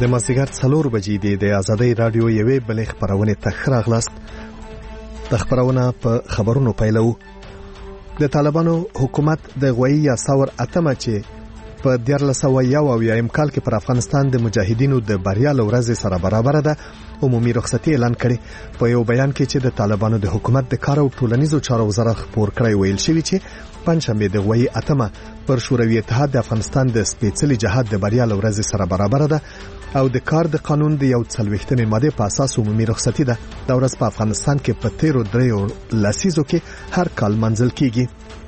د مازدیګر 4 بجې د آزادۍ رادیو یوې بلې خبرونه ته ښه راغلاست. د خبرونه په خبرونو پیلو. د طالبانو حکومت د غوي یا ثور اتمه چې په 1401 کال کې پر افغانستان د مجاهدینو د بریا لورځ سره برابر ده عمومي رخصتي اعلان کړي. په یو بیان کې چې د طالبانو د حکومت د کار او ټولنیزو چارو وزارت خبر کړی ویل شوی چې پنځشنبه د غوي اتمه پر شوروي اتحاد د افغانستان د سپېڅلي جهاد د بریا لورځ سره برابر ده او د کار د قانون د 40مې ماده په اساس عمومي رخصتي ده. دا ورځ په افغانستان کې په 13 لسیزو کې هر کال منځل کیږي.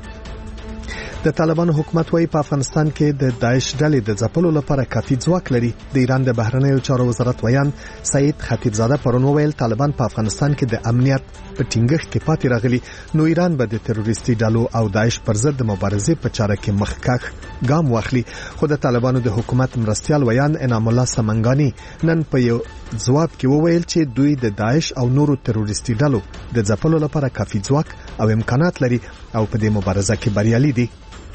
د طالبانو حکومت وايي په افغانستان کې د داعش ډلې د ځپلو لپاره کافي ځواک لري. د ایران د بهرنیو چارو وزارت ویان سعید خطیبزاده پرون ویل طالبان په افغانستان کې د امنیت په ټینګښت کې پاتې راغلي، نو ایران به د تروریستي ډلو او داعش پر ضد د مبارزې په چاره کې مخکښ ګام واخلي. خو د طالبانو د حکومت مرستيال ویان انعام الله سمنګانی نن په یو ځواب کې وویل چې دوی د داعش او نورو تروریستي ډلو د ځپلو لپاره کافي ځواک او امکانات لري او په دې مبارزه کې بریالي دي.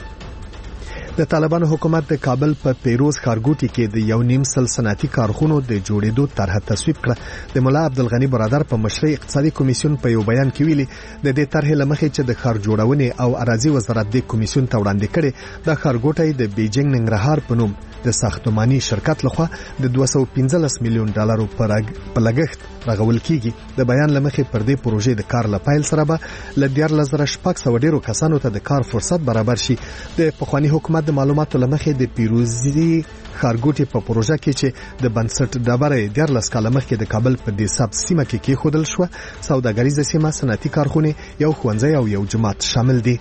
د طالبانو حکومت د کابل په پیروز ښارګوټي کې د 1.5 صنعتي کارخونو د جوړېدو طرح تصویب کړه. د مولا عبدالغنی برادر په مشرۍ اقتصادي کمیسیون په یو بیان کې ویلي د دې طرح لمخې چې د ښار جوړونې او اراضي وزارت د کمیسیون ته وړاندې کړي د ښارګوټي د بیجینګ ننګرهار په نوم د ساختماني شرکت لخوا د 215 میلیون ډالرو په لګښت رغول کیږي. د بیان لمخې پر دې پروژې د کار لپایل سره به ل 14,600 ډیرو کسانو ته د کار فرصت برابر شي. د پخوانی حکومت د معلوماتو لمخې د پیروزي ښارګوټي په پروژه کې چې د بنسټ ډبره 14 کال مخکې د کابل په دې سب سیمه کې خودل شو، سوداګریزه سیمه، صنعتي کارخونه، یو ښوونځی او یو جماعت شامل دي.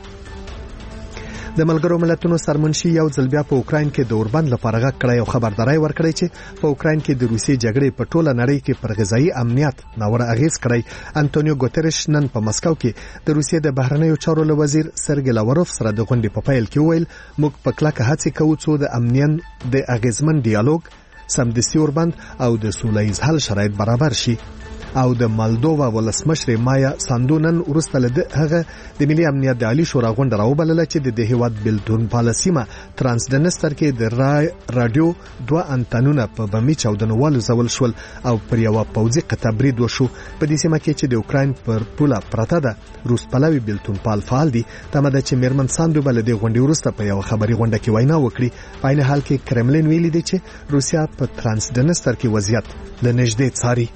د ملګرو ملتونو سرمنشي یو ځل بیا په اوکراین کې د اوربند لپاره غږ کړی او خبرداري ورکړی چې په اوکراین کې د روسي جګړې په ټوله نړۍ کې پر غذایی امنیت ناوړه اغیز کړی. انټونیو ګوتریش نن په مسکو کې د روسیې د بهرنیو چارو وزیر سرګی لاوروف سره د غونډې په پیل کې ویل موږ په کلکه هڅه کوو چې د امنیت د اغیزمن ډیالوګ، سمدستي اوربند او د سولهییز حل شرایط برابر شي. او د مالدووا ولسمشر مایا ساندونن ورسته له هغه د ملي امنیت د عالی شورا غونډه راوبلله چې د هیواد بلتون پالیسیمه ترانسډنستر کې د رادیو 2 انټنونه په بمی چاودنوالو زول شول او پر یو پوځي قطع برید وشو. په دې سیمه کې چې د اوکراین پر پوله پرته ده روس پلوي بلتون پال فعال دي. تمه ده چې میرمن ساندو بل د غونډې ورسته په یو خبري غونډه کې وینا وکړي. په عین حال کې کرملین ویلي دی چې روسیا په ترانسډنستر کې وضعیت له نږدې څاري.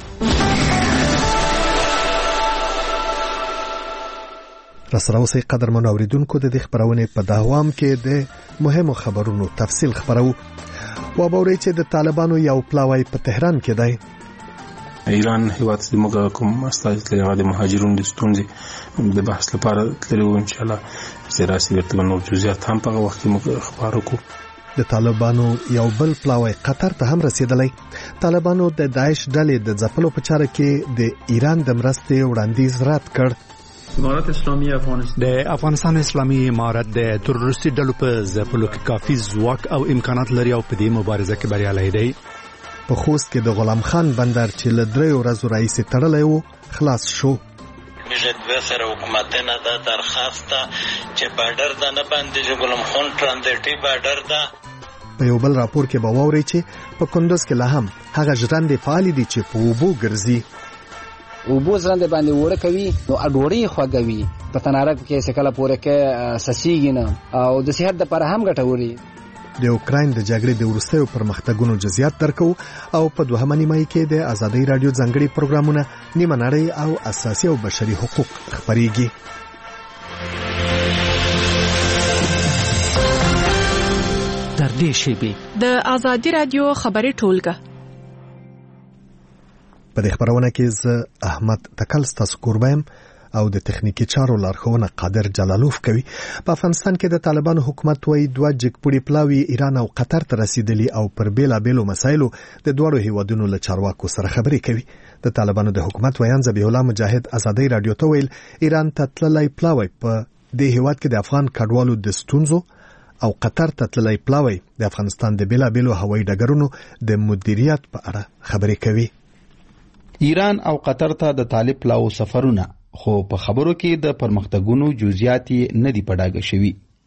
رسراوسي قدرمن اوریدونکو د خبرونه په داوام کې د مهمو خبرونو تفصیل خبرو. و باوري چې د طالبانو یو پلاوی په تهران کې دی. ایران هیواد د موږ کوم استازي لري د مهاجرونو د ستونزې د بحث لپاره تللی و. ان شاء الله سراسي ورته نو جزئیات هم په وخت کې موږ خبرو کو. د طالبانو یو بل پلاوی قطر ته هم رسیدلی. طالبانو د داعش ډلې د ځپلو په چاره کې د ایران د مرستې وړاندیز رد کړ. امارات اسلامي افغانستان د افغانستان اسلامي امارت د تروریستي ډلو په ځپلو کې کافي ځواک او امکانات لري او په دې مبارزه کې بریالی دی. په خوست کې د غلام خان بندر چې له 3 ورځو راهیسې تړلی و خلاص شو. میشه دوه سره حکومتونه دا درخواست چې بارډر د نه باندې غلام خان ترانزیټي بارډر دا. په یو بل راپور کې به واوري چې په کندوز کې لا هم هغه ژرندې فعال دي چې په اوبو ګرځي. اوبو ژرندې باندې وړه کوي نو اډوړی خوګوي په تنارک کې سکله پوره کې سسیږي نه او د صحت لپاره هم ګټوري. د اوکراین د جګړې د وروستیو پرمختګونو جزئیات درکو او په دوهمه نیمه کې د آزادۍ رادیو ځانګړي پروګرامونه نیمه نړۍ او اساسي او بشري حقوق خبريږي. تر دې شی د آزادۍ رادیو خبري ټولګه په دې خبرونه کې زه احمد تکل ستاسو قربایم او د تخنیکی چارو لارښوونه قادر جلالوف کوي. په افغانستان کې د طالبانو حکومت وایي 2 جګپوړي پلاوی ایران او قطر ته رسیدلی او پر بیلابېلو مسایلو د دوړو هیوادونو له چارواکو سره خبرې کوي. د طالبانو د حکومت ویان ذبیح الله مجاهد آزادۍ رادیو ته ویل ایران ته تللی پلاوی په دې هیواد کې د افغان کډوالو د ستونزو او قطر ته تللی پلاوی د افغانستان د بیلابېلو هوایي ډګرونو د مدیریت په اړه خبرې کوي. ایران او قطر ته د طالب پلاو سفرونه خو په خبرو کې د پرمختګونو جزئیات نه دي پډاګه شوی.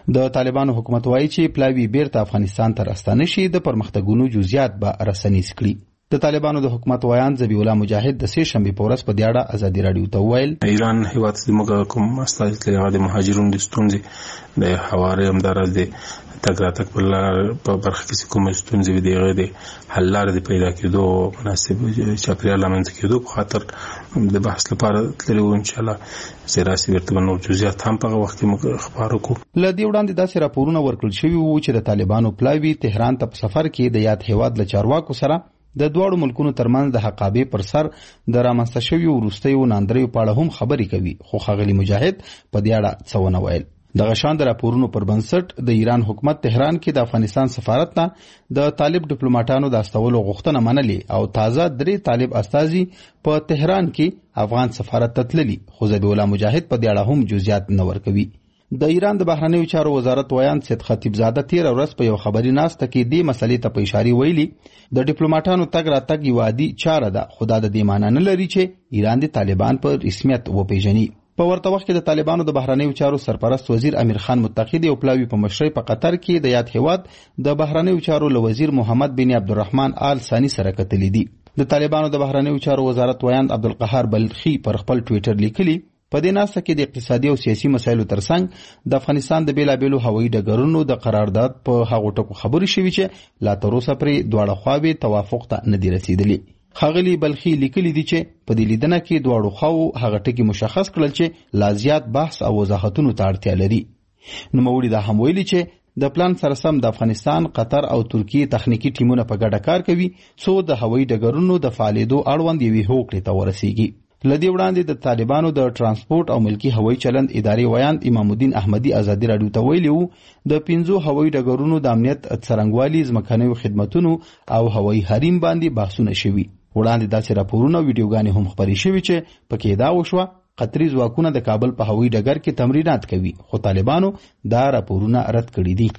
د طالبانو حکومت وایي چې پلاوی بیرته افغانستان ته راستانه شي د پرمختګونو جزئیات به رسنیز کړي. د طالبانو د حکومت ویان ذبیح الله مجاهد د سې شنبې په ورځ په دې اړه ازادي رادیو ته وویل ایران هیواد زموږ کوم استازي د مهاجرونو د ستونزې د حوارې همدارس د تګ راتګ په برخه کې کوم ستونزې دي غوډه د حل لارې پیدا کېدو مناسب چاپیریال لامل کېدو په خاطر د بحث لپاره تللی و ان شاء الله سیاسي ورته نور جزئیات هم په وخت کې خبرو کو. لدی وړاندې داسې راپورونه ورکړل شوي وو چې د طالبانو پلاوی تهران ته په سفر کې د یاد هیواد له چارواکو سره د دوړو ملکونو ترمنځ د حقابې پر سر د رامنځته شوي وروستیو ناندریو په اړه هم خبرې کوي، خو ښاغلي مجاهد په دې اړه څه ونه ویل. دغه شان د راپورونو پر بنسټ د ایران حکومت تهران کې د افغانستان سفارت نه د طالب ډیپلوماټانو د استولو غوښتنه منلې او تازه 3 طالب استازي په تهران کې افغان سفارت ته تللي، خو ذبیح الله مجاهد په دې اړه هم جزئیات نه ورکوي. د ایران د بهرنیو چارو وزارت ویان سید خطیب زاده 13 ورځ په یو خبري ناسته کې دې مسلې ته په اشاره ویلي د ډیپلوماټانو تګ راتګ یو عادي چاره ده، خو دا د دې معنی نه لري چې ایران د طالبان په رسمیت وپیژني. په ورته وخت کې د طالبانو د بهرنیو چارو سرپرست وزیر امیر خان متقی او پلاوی په مشرۍ په قطر کې د یاد هیواد د بهرنیو چارو له وزیر محمد بن عبدالرحمن آل ثانی سره کتلې دي. د طالبانو د بهرنیو چارو وزارت ویان عبدالقهار بلخی پر خپل ټوئیټر لیکلي په دې ناسته کې د اقتصادي او سیاسي مسایلو ترڅنګ د افغانستان د بیلابیلو هوایي ډګرونو د قرارداد په هغو ټکو خبرې شوې چې لا تر اوسه پرې دواړه خواوې توافق ته نه دي رسیدلي. ښاغلي بلخي لیکلي دي چې په دې لیدنه کې دواړو خواو هغه ټکي مشخص کړل چې لا زیات بحث او وضاحتونو ته اړتیا لري. نوموړي دا هم ویلي چې د پلان سره سم د افغانستان، قطر او ترکیې تخنیکی ټیمونه په ګډه کار کوي څو د هوایي ډګرونو د فعالیدو اړوند یوې هوکړې ته ورسیږي. لدی وړاندې د طالبانو د ترانسپورت او ملکی هوایي چلند ادارې ویان امام الدین احمدی ازادي رادیو ته ویلي وو د 5 هوایي ډګرونو د امنیت څرنګوالي، ځمکنیو خدماتونو او هوایي حریم باندې بحثونه شوي. وړاندې داسې راپورونه او ویډیوګانې هم خپرې شوي چې پکې دا وشوه قطري ځواکونه د کابل په هوایي ډګر کې تمرینات کوي، خو طالبانو دا راپورونه رد کړي دي.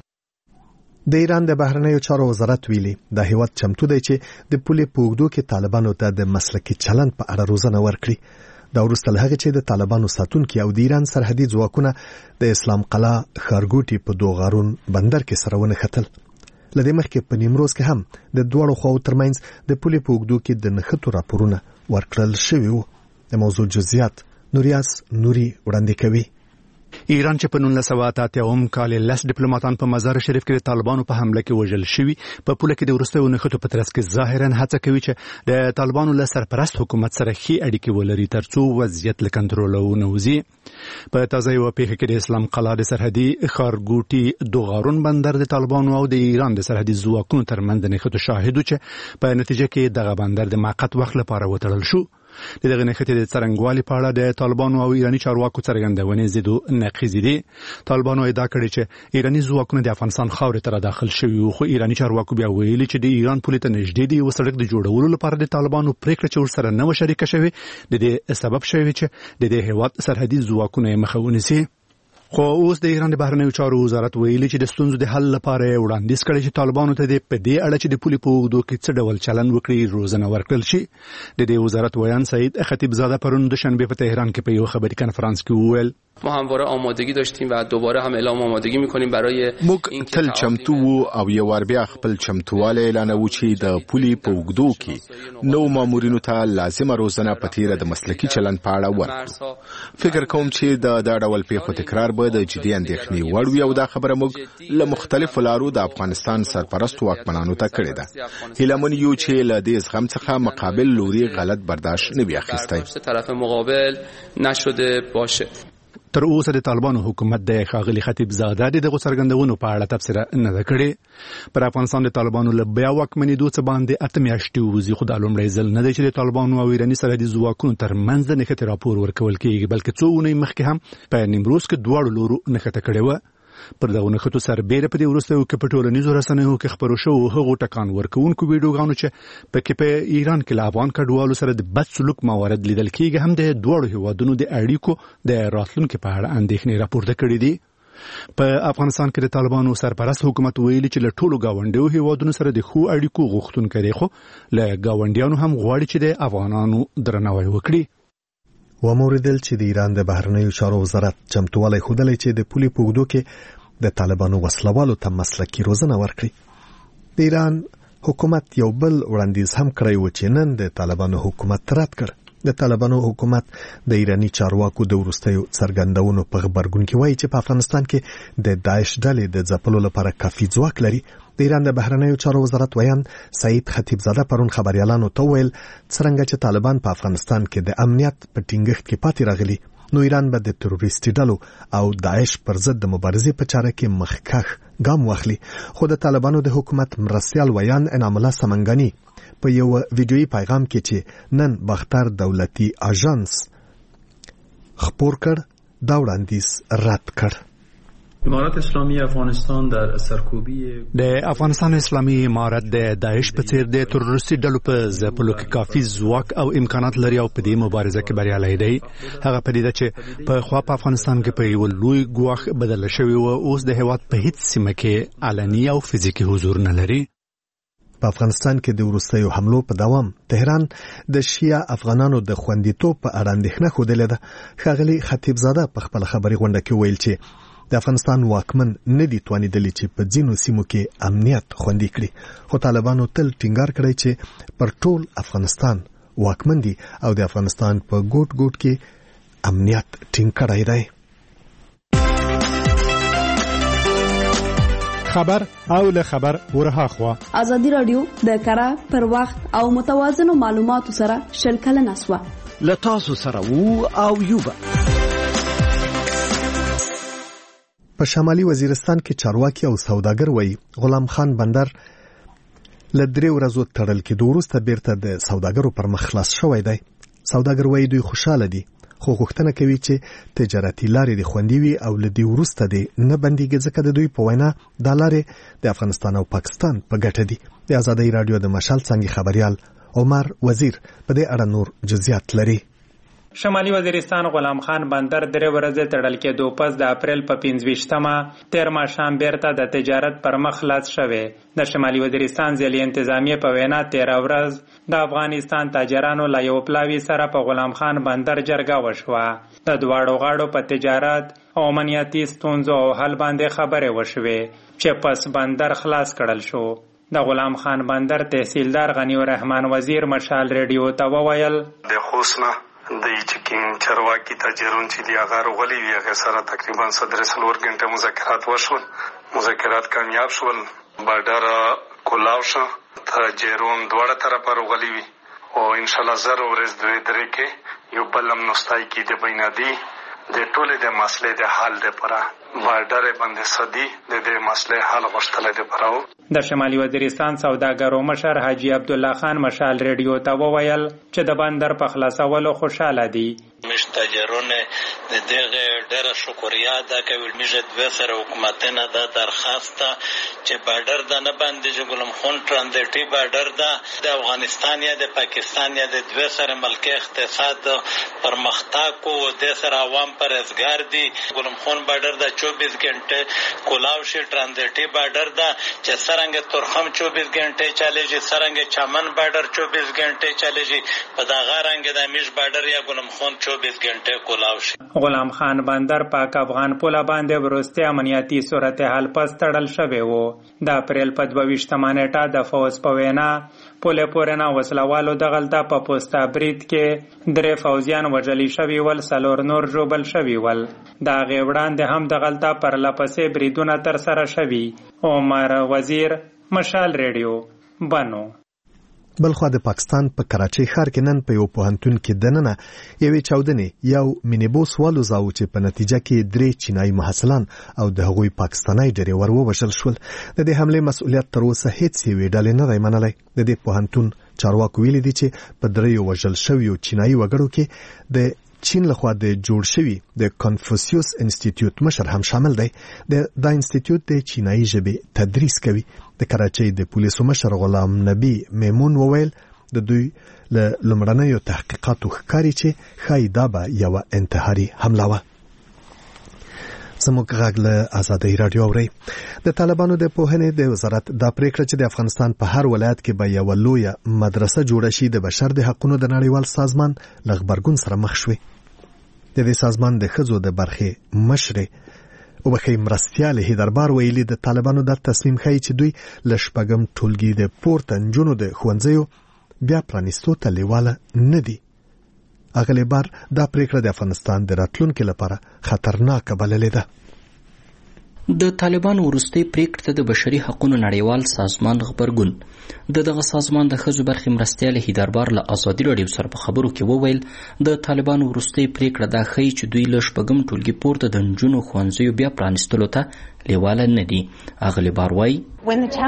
د ایران د بهرنیو چارو وزارت ویلي د هیواد چمتو دی چې د پولې په اوږدو کې طالبانو ته د مسلکي چلند په اړه روزنه ورکړي. دا وروسته له هغې چې د طالبانو ساتونکي او د ایران سرحدي ځواکونه د اسلام قلعه ښارګوټي په دوغارون بندر کې سره ونښتل. له دې مخکې په نیمروز کې هم د دواړو خواو ترمنځ د پولې په اوږدو کې د نښتو راپورونه ورکړل شوي وو. د موضوع جزئیات نوریاس نوري وړاندې کوي. ایران چې په 1988 کال 10 ډیپلوماټان په مزار شریف کې د طالبانو په حمله کې وژل شوي، په پوله کې د وروستیو نښتو په ترڅ کې ظاهرا هڅه کوي چې د طالبانو له سرپرست حکومت سره ښې اړیکې ولري ترڅو وضعیت له کنټروله ونوځي. په تازه یو پیښه کې د اسلام قلعه د سرحدي ښارګوټي دوغارون بندر د طالبانو او د ایران د سرحدي ځواکونو ترمنځ د نښتو شاهد چې په نتیجه کې دغه بندر د موقت وخت لپاره وتړل شو. دغه نښتې د څرنګوالي په اړه د طالبانو او ایراني چارواکو څرګندونې زیدو نقیضې دي. طالبانو ادعا کړې چې ایراني ځواکونه د افغانستان خاورې ته داخل شوي وو، خو ایراني چارواکو بیا ویلي چې د ایران پولې ته نږدې دی یو سړک د جوړولو لپاره د طالبانو پریکړه چې ورسره نه و شریکه شوې د دې سبب شوی چې د دې هیواد سرحدي ځواکونه یې مخه ونیسي. خو اوس د ایران د بهرنیو چارو وزارت ویلي چې د ستونزو د حل لپاره وړاندیز کړی چې طالبانو ته په دې اړه چې د پولې په اوږدو کې څه ډول چلند وکړي روزنه ورکړل شي. د دې وزارت ویان سید خطیب زاده پرون دوشنبه په تهران کې په یو خبري کنفرانس کې وویل ما همواره آمادگی داشتیم و دوباره هم اعلام آمادگی می‌کنیم برای موږ تل چمتو وو او یو ور بیا خپل چمتواله اعلانوو چې د پولې په اوږدو کې نو مامورینو ته لازمه روزنه په تیره د مسلکي چلند په اړه ورکړو. فکر کوم چې د ډول پیښو تکرار به د جدي اندېښنې وړ وي او دا خبره موږ له مختلفو لارو د افغانستان سرپرست واکمنانو ته کړې ده. هیلمن یو چې له دې زغم څخه مقابل لوري غلط برداشت نه وي اخیستی. طرف مقابل نشده باشه. تر اوسه د طالبانو حکومت د ښاغلي خطیب زاده د څرګندونو په اړه تبصره نه ده کړې. پر افغانستان د طالبانو له بیا واکمنېدو څخه باندې 8 میاشتې وځي، خو دا لومړی ځل نه دی چې د طالبانو او ایراني سرحدي ځواکونو ترمنځ د نښتې راپور ورکول کېږي، بلکې څو اونۍ مخکې هم په نیمروز کې دواړو لورو نښته کړې وه. پر دغه نښتو سربیره په دې وروستیو کې په ټولنیزو رسنیو کې خپرو شوو هغو ټکان ورکوونکو ویډیوګانو چې پکې په ایران کې له افغان کډوالو سره د بد سلوک موارد لیدل کېږي هم د دواړو هیوادونو د اړیکو د راتلونکي په اړه اندېښنې راپورته کړي دي. په افغانستان کې د طالبانو سرپرست حکومت ویلي چې له ټولو ګاونډیو هیوادونو سره د ښو اړیکو غوښتونکی دی، خو له ګاونډیانو هم غواړي چې د افغانانو درناوی وکړي. وموریدل چې د ایران د بهرنیو چارو وزارت چمتووالی ښودلی چې د پولې په اوږدو کې د طالبانو وسلوالو ته مسلکي روزنه ورکړي. د ایران حکومت یو بل وړاندیز هم کړی و چې نن د طالبانو حکومت رد کړ. د طالبانو حکومت د ایرانی چارواکو د وروستیو څرګندونو په خبرګون کې وایي چې په افغانستان کې د داعش ډلې د ځپلو لپاره کافي ځواک لري. د ایران د بهرنیو چارو وزارت ویان سعید خطیبزاده پرون خبريالانو ته ویل څرنګه چې طالبان په افغانستان کې د امنیت په ټینګښت کې پاتې راغلي، نو ایران به د تروریستي ډلو او داعش پر ضد د مبارزې په چاره کې مخکښ ګام واخلي. خو د طالبانو د حکومت مرستیال ویان انعام الله سمنګانی په یو ویډیویي پیغام کې چې نن باختر دولتي اژانس خبر کړ دا وړاندیز رد کړ. امارات اسلامی افغانستان در سرکوبی د افغانستان اسلامي امارت د داعش په څیر د تروریستي ډلو په ځپلو کې کافي ځواک او امکانات لري او په دې مبارزه کې بریالی دی. هغه پدیده چې په خوا په افغانستان کې په یو لوی ګواښ بدل شوی او اوس د هیواد په هیڅ سیمه کې علني او فزیکي حضور نه لري. په افغانستان کې د وروستیو حملو په دوام تهران د شیعه افغانانو د خوندیتوب په اړه اندېښنه ښودلې ده. ښاغلي خطیبزاده په خپل خبري غونډه کې ویل چې د افغانستان واکمن نه دي توانیدلی چې په ځینو سیمو کې امنیت خوندي کړي، خو طالبانو تل ټینګار کړی چې پر ټول افغانستان واکمن دي او د افغانستان په ګوټ ګوټ کې امنیت ټینګ کړی دی. خبر او له خبر ورها خوا ازادي رادیو د کره پر وخت او متوازنو معلوماتو سره شلکل نسوه لتاسو سره وو او یوبا. په شمالي وزیرستان کې چارواکي او سوداګر وایي غلام خان بندر لدري ورځو تړل کې دوروسته بیرته د سوداګرو پر مخ خلاص شوی دی. سوداګر وایي دوی خوشاله دي، خو غوښتنه کوي چې تجارتي لارې د خوندي وي او لدی ورسته دي نه بنديږي، ځکه د دوی په وینا د لارې د افغانستان او پاکستان په ګټه دي. د آزادۍ رادیو د مشال څنګه خبريال عمر وزیر په دې اړه نور جزئیات لري. شمالي وزیرستان غلام خان بندر درې ورځې تړل کېدو پس د اپریل په 25مه تیر ماښام بیرته د تجارت پر مخ خلاص شوی. د شمالي وزیرستان ځلې انتظامیه په وینا 13 ورځ د افغانستان تاجرانو لا یو پلاوی سره په غلام خان بندر جرګه وشوه. د دواړو غاړو په تجارت او امنیتي ستونزو او حل باندې خبرې وشوې چې پس بندر خلاص کړل شو. د غلام خان بندر تحصیلدار غنی الرحمن وزیر مشال ریډیو ته وویل د خوسنا د چکین چرواکی تاجرون چې دی هغه غولي وی هغه سره تقریبا 3 غنټه مذاکرات وشول. مذاکرات کامیاب شول، بارډر کولاو شو، تاجرون دواړه طرفه غولي وی او ان شاء الله زر ورځ درې کې یو بلم نوستای کې د بینادي د ټولې د مسلې د حل لپاره بارډر باندې سدي د دې مسلې حل غوښتل دي پراو. د شمالي وزیرستان سوداګرو مشر حاجی عبد الله خان مشال ریډیو ته وویل چې د بندر په خلاصولو خوشاله دي. مش تاجرونه د دغه ډېر شکریا ادا کوي. میږي د سره حکومتونه د درخواست چې بارډر د نه باندې چې ګلم خون ترانزیټي بارډر د افغانستان یا د پاکستان یا د دوه سره ملک اقتصاد پرمختګ کو د سره عوام پرهیزګار دي. ګلم خون بارډر د 24 غنټه کولاو شي ترانزیټي بارډر چې سرنګ تورخم 24 غنټه چاليږي، سرنګ چمن بارډر 24 غنټه چاليږي، په دا غارنګ د میش بارډر یا ګلم خون 24 غنټه کولاو شي. غلام خان بندر پاک افغان پوله باندې ورسته امنیتي صورتحال پس تړل شوی وو. د اپریل په 22مه نیټه د فوز په وینا پوله پورنا وسلوالو د غلطه په پوسټا برید کې 3 فوجیان وژل شوی ول، 4 نور ژوبل شوی ول. دا غوړاند هم د غلطه پر لپسې بریدونه تر سره شوی. عمر وزیر مشال ریډیو بنو. بلخوا د پاکستان په کراچۍ ښار کې نن په یو پوهنتون کې دننه یوې چاودنې یو مینیبوس والوزاو چې په نتیجه کې 3 چینایي محصلان او د هغوی پاکستاني ډریور ووژل شول. د دې حملې مسؤلیت تر اوسه هیڅ یوې ډلې نه دی منلی. د دې پوهنتون چارواکو ویلي دي چې په 3 وژل شویو چینایي وګړو کې د چین لخوا د جوړ شوی د کنفوسیوس انسټیټیوټ مشر هم شامل دی. دا انسټیټیوټ د چینایي ژبې تدریس کوي. د کراچۍ د پولیسو مشر غلام نبی میمون وویل د دوی له لومړنیو تحقیقاتو ښکاري چې ښایي دا به یوه انتحاري حمله وه. زموږ غږ له آزادۍ رادیو اورئ. د طالبانو د پوهنې د وزارت دا پریکړه چې د افغانستان په هر ولایت کې به یوه لویه مدرسه جوړه شي د بشر د حقونو د نړیوال سازمان له غبرګون سره مخ شوې. د دې سازمان د ښځو د برخې مشرې وبخې مرستیال هیدربار ویلي د طالبانو د تصمیم ښیي چې دوی له شپږم ټولګي د پورته نجونو د ښوونځیو بیا پرانیستو ته لیواله نه دي. اغلی بار دا پریکړه د افغانستان د راتلونکي لپاره خطرناکه بللې ده. د طالبانو وروستۍ پریکړې ته د بشري حقوقو نړیوال سازمان غبرګون دغه سازمان د ښځو برخې مرستیال هیدربار له ازادي راډیو سره په خبرو کې وویل د طالبانو وروستۍ پریکړه دا ښیي چې دوی له شپږم ټولګي پورته د نجونو ښوونځیو بیا پرانیستلو ته لیواله نه دي. اغلی بار وایي د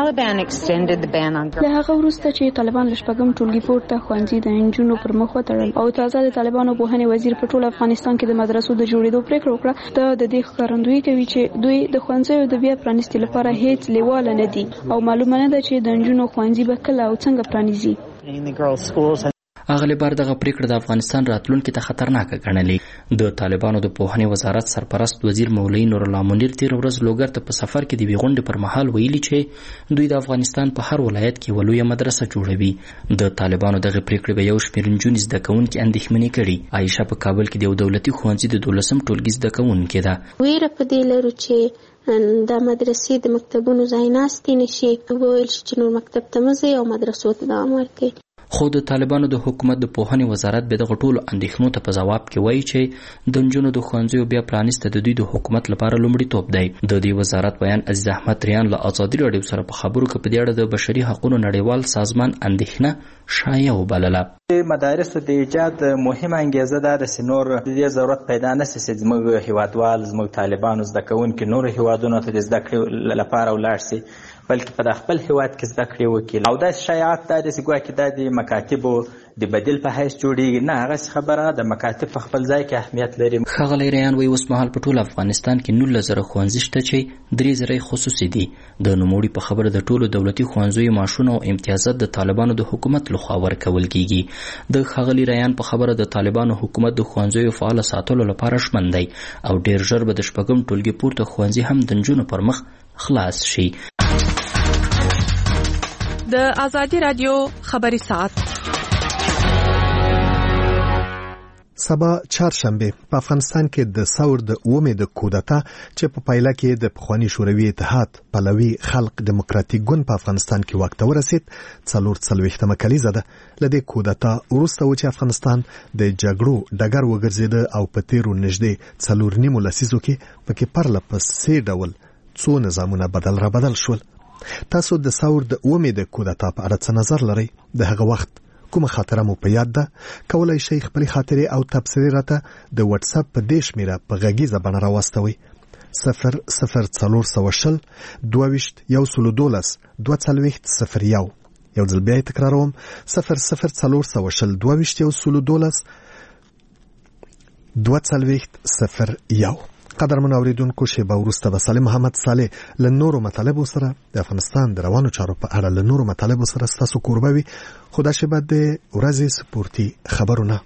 هغه وروسته چې طالبان له شپږم ټولګي پورته ښوونځي د نجونو پر مخ وتړل او تازه د طالبانو پوهنې وزیر په ټول افغانستان کې د مدرسو د جوړېدو پریکړه وکړه د دې ښکارندویي کوي چې دوی د ښوونځیو د بیا پرانیستلو لپاره هیڅ لیواله نه دي او معلومه نه ده چې د نجونو ښوونځي به کله او څنګه پرانیزي. اغلی بار دغه پریکړه د افغانستان راتلونکي ته خطرناکه ګڼلې. د طالبانو د پوهنې وزارت سرپرست وزیر مولوي نور الله منیر تیر ورځ لوګر ته په سفر کې د غونډې پر مهال ویلي چې دوی د افغانستان په هر ولایت کې ولویه مدرسه جوړوي. د طالبانو دغه پریکړې به یو شمېر نجونې زده کوونکي اندېښمنې کړي. عایشه په کابل کې د یو دولتي ښوونځي د 12م ټولګي زده کوونکې ده. ویره په دې لرو چې د مدرسې د مکتبونو ځای ناستې نشي وویل شي چې نور مکتب ته مه ځئ او مدرسو ته دوام ورکړئ. خو د طالبانو د حکومت د پوهنې وزارت به دغه ټولو اندېښنو ته په ځواب کې وایي چې د نجونو د ښوونځیو بیا پرانیسته د دوی د حکومت لپاره لومړیتوب دی. د دې وزارت بیان عزیز احمد ریان له ازادي راډیو سره په خبرو کې په دې اړه د بشري حقوقو نړیوال سازمان اندېښنه شایع وبلله. مدارس د ایجاد مهمه انګیزه ده چې نور د ضرورت پیدا نشي چې زموږ هیوادوال زموږ طالبانو زده کوونکي نور هیوادونو ته د زده کړې لپاره ولاړ شي بلکې په خپل هیواد کې زده کړې وکړي. او دا شایعات دا د ګواکې د مکاتبو د بدیل په حیث جوړیږي. نه هغه خبره د مکاتب په خپل ځای کې اهمیت لري. ښاغلی ریان وایي اوس مهال په ټول افغانستان کې 19,000 ښوونځي شته چې 3,000 خصوصي دي. د نوموړي په خبره د ټولو دولتي ښوونځیو معاشونه او امتیازات د طالبانو د حکومت لخوا ورکول کیږي. د ښاغلي ریان په خبره د طالبانو حکومت د ښوونځیو فعال ساتلو لپاره ژمن دی او ډیر ژر به د شپږم ټولګي پورته ښوونځي هم د نجونو پر مخ خلاص شي. د ازادي رادیو خبري ساعت سبا چهارشنبه په افغانستان کې د ثور د اومې د کودتا چې په پایله کې د پخوانی شوروي اتحاد پلوي خلق دموکراتیک ګوند په افغانستان کې واک ته ورسید 44 کلیزه ده. لدې کودتا وروسته و چې افغانستان د جګړو ډګر وګرځید او په تیرو نږدې 4.5 لسیزو کې پکې پرله پسې ډول څو نظامونه بدل شول. تاسو د ثور د اومې د کودتا په اړه څه نظر لرئ؟ د هغه وخت کومه خاطره مو په یاد ده؟ کولای شئ خپل خاطرې او تبصرې راته د واتس اپ په دې شمیره په غږیزه بڼه راواستوئ 00420 22 112 2201. یو ځل بیا تکراروم 00420 22 112 2201. قدرمن اوریدونکو شیبه وروسته به سالم محمد صالح له نورو مطالبو سره د افغانستان د روانو چارو په اړه له نورو مطالبو سره ستاسو کوربه وي. خو دا شیبه د ورځې سپورتي خبرونه.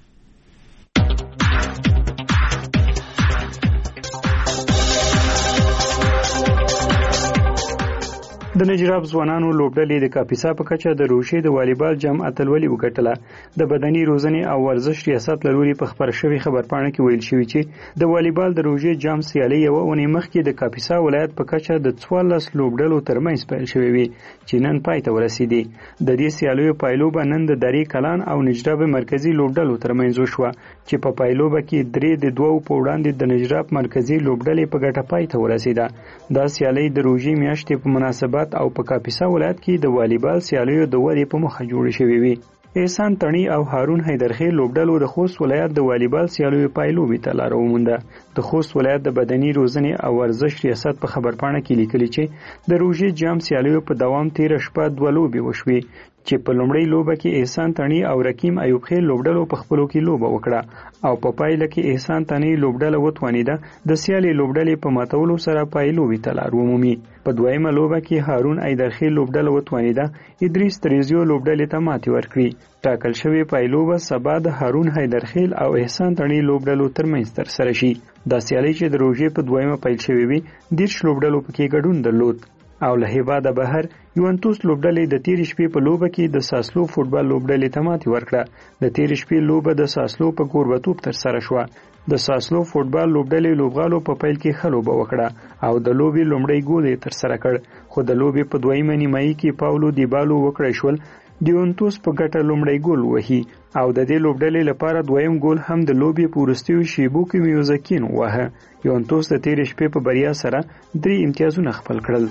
د نجراب ځوانانو لوبډلې د کاپیسا په کچه د روشي د والیبال جام اتلولي وګټله. د بدني روزنې او ورزش ریاست لوري په خبر شوی خبرپاڼه کې ویل شوی چې د والیبال د روشي جام سیالي یو اونۍ مخکې د کاپیسا ولایت په کچه د 14 لوبډلو ترمنځ پیل شوی وي چې نن پای ته ورسیدي. د دې سیالیو پایلوبه نن د درې کلان او نجراب مرکزی لوبډلو ترمنځ وشوه چې په پایلوبه کې درې د دوو په وړاندې د نجراب مرکزی لوبډلې په ګټه پای ته ورسیده. دا سیالي د روشي میاشتې په مناسبت او په کاپیسا ولایت کې د والیبال سیالیو د ودې په مخه جوړې شوې وي. احسان تڼي او هارون حیدرخیل لوبډلو د خوست ولایت د والیبال سیالیو پایلوبې ته لاره ومونده. د خوست ولایت د بدني روزنې او ورزش ریاست په خبرپاڼه کې لیکلي چې د روژې جام سیالیو په دوام 13 شپه 2 لوبې وشوې چې په لومړۍ لوبه کې احسان تڼي او رکیم ایوب خیل لوبډلو په خپلو کې لوبه وکړه او په پایله کې احسان تڼي لوبډله وتوانیده د سیالي لوبډلې په ماتولو سره پایلوبې ته لار ومومي. په دویمه لوبه کې هارون حیدرخیل لوبډله وتوانیده ادریس تریزیو لوبډلې ته ماتې ورکړي. ټاکل شوی پایلوبه سبا د هارون حیدرخیل او احسان تڼي لوبډلو ترمنځ ترسره شي. دا سیالي چې د روژې په دویمه پیل شوې وي 10 لوبډلو پکې ګډون درلود. او له هیواده بهر یوونټوس لوبډلې د تیر شپې په لوبه کې د ساسلو فوټبال لوبډلې ته ماتې ورکړه. د تیر شپې لوبه د ساسلو په کوربتوب ترسره شوه. د ساسلو فوټبال لوبډلې لوبغالو په پیل کې ښه لوبه وکړه او د لوبې لومړی ګول یې ترسره کړ، خو د لوبې په دویمه نیمایي کې پاولو دیبالو وکړی شول د یوونټوس په ګټه لومړی ګول وهي او د دې لوبډلې لپاره دویم ګول هم د لوبې په وروستیو شیبو کې میوزکین وهه. یوونټوس د تیر شپې په بریا سره 3 امتیازونه خپل کړل.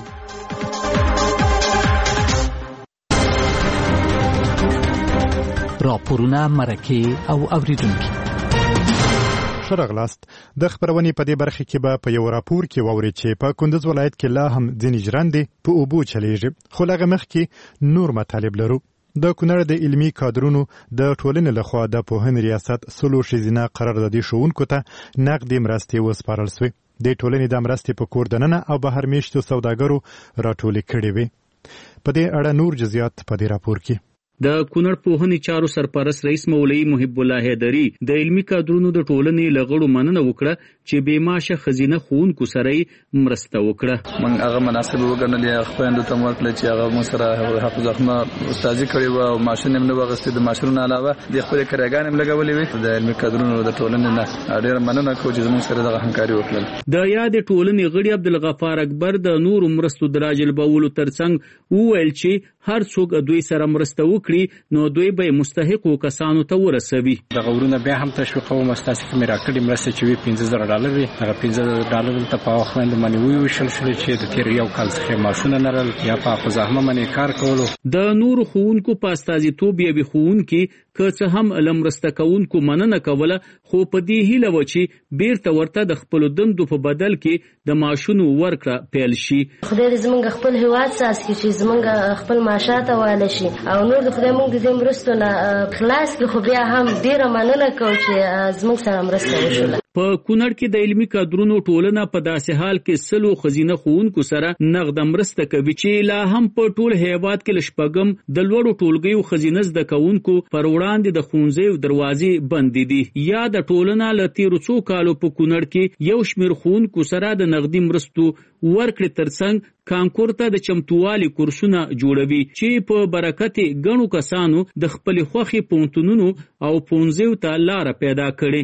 راپورونه، مرکې او اوریدونکي شرغلاست د خبرونې په دې برخه کې به په یو راپور کې ووري چې په کندز ولایت کې لا هم ځینې ژرندې په اوبو چلیږي، خو لږ مخکې نور مطالب لرو. د کونړ د علمي کادرونو د ټولنې لخوا د پوهنې ریاست سلو ښځینه قراردادي ښوونکو ته نقدي مرستې وسپارل شوې. د ټولنې د مرستې په کور دننه او بهر میشتو سوداګرو راټولې کړې وې. په دې اړه نور جزئیات په دې راپور کې. د کونړ پوهنې چارو سرپرست رئیس مولوي محب الله حیدری د علمي کادرونو د ټولنې لغړو مننه وکړه چې بې معاشه خزینه ښوونکو سره مرسته وکړه. موږ هغه مناسب وګڼلې، خویندو ته ورکړل چې هغه موږ سره حافظ احمد استادي کړې و او ماشین هم نه واغستې. د ماشینونو علاوه د خپل کارګران هم لګولې وې. د علمي کادرونو د ټولنې نه ډېر مننه کوم چې موږ سره دغه همکاري وکړل. د یاد ټولنې غړي عبدالغفار اکبر د نور مرستو دراجل باولو ترڅنګ وویل چې هر څوک دوی سره مرسته وکړي نو دوی به مستحقو کسانو ته ورسوي. د غورونه بیا هم تشویقو مستاسف میرا کړي مرسته چې $15,000 وي. هغه $15,000 ته په خويند باندې ویشل شو چې د تیر یو کال څخه ماشونه نرل یا په خزاهمه باندې کار کولو. د نور خوونکو په استازیتوب یې خوونکي که څه هم لمرسته کوونکو مننه کوله، خو په دې هیله و چې بیرته ورته د خپل دندو په بدل کې د ماشونو ورکړه پیل شي. خدای دې زمونږ خپل هیواد ساس کې چې زمونږ خپل معاشات واله شي او نور د خدای مونږ دې مرستو نه خلاص کې، خو بیا هم ډیره مننه کوم چې زمونږ سره مرسته وشوله. په کونړ کې د علمي کادرونو ټولنه په داسې حال کې سلو خزینه ښوونکو سره نقد مرسته کوي چې لا هم په ټول هیواد کې لشپږم د لوړو ټولګیو خزینه زده کوونکو پر وړاندې د ښوونځیو دروازې بندې دي. یا د ټولنه له تیرو څو کالو په کونړ کې یو شمېر ښوونکو سره د نقدي مرستو ورکړې ترڅنګ کانکور ته د چمتووالي کورسونه جوړوي چې په برکت ګڼو کسانو د خپل خوښې پوهنتونونو او ښوونځیو ته لاره پیدا کړې.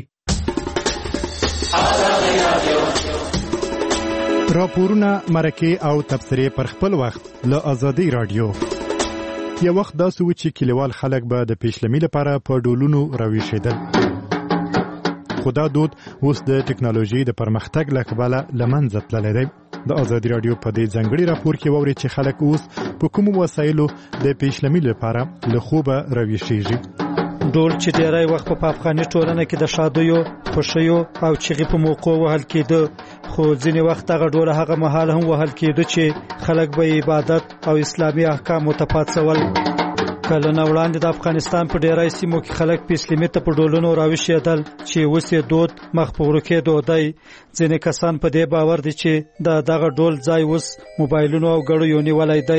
راپورونه، مرکې او تبصرې پر خپل وخت له آزادۍ رادیو. یو وخت داسې و چې کلیوال خلک به د پیشلمي لپاره په ډولونو راویښېدل، خو دا دود اوس د ټکنالوژي د پرمختګ له کبله له منځه تللی دی. د آزادۍ رادیو په دې ځانګړي راپور کې واورئ چې خلک اوس په کومو وسایلو د پیشلمي لپاره له خوبه راویښېږي. ډول چې ډیری وخت په افغاني ټولنه کې د شادیو، خوښیو او چغې په موقع وهل کېده، خو ځینې وخت هغه ډول هغه مهال هم وهل کېده چې خلک به عبادت او اسلامي احکامو ته پاتول. کلونه وړاندې د افغانستان په ډیری سیمو کې خلک په اسلامي ته په ډولونو راویښېدل چې اوس یې دود مخ په ورکېدو دی. ځینې کسان په دې باور دي چې دغه ډول ځای اوس موبایلونو او ګړیو نیولی دی.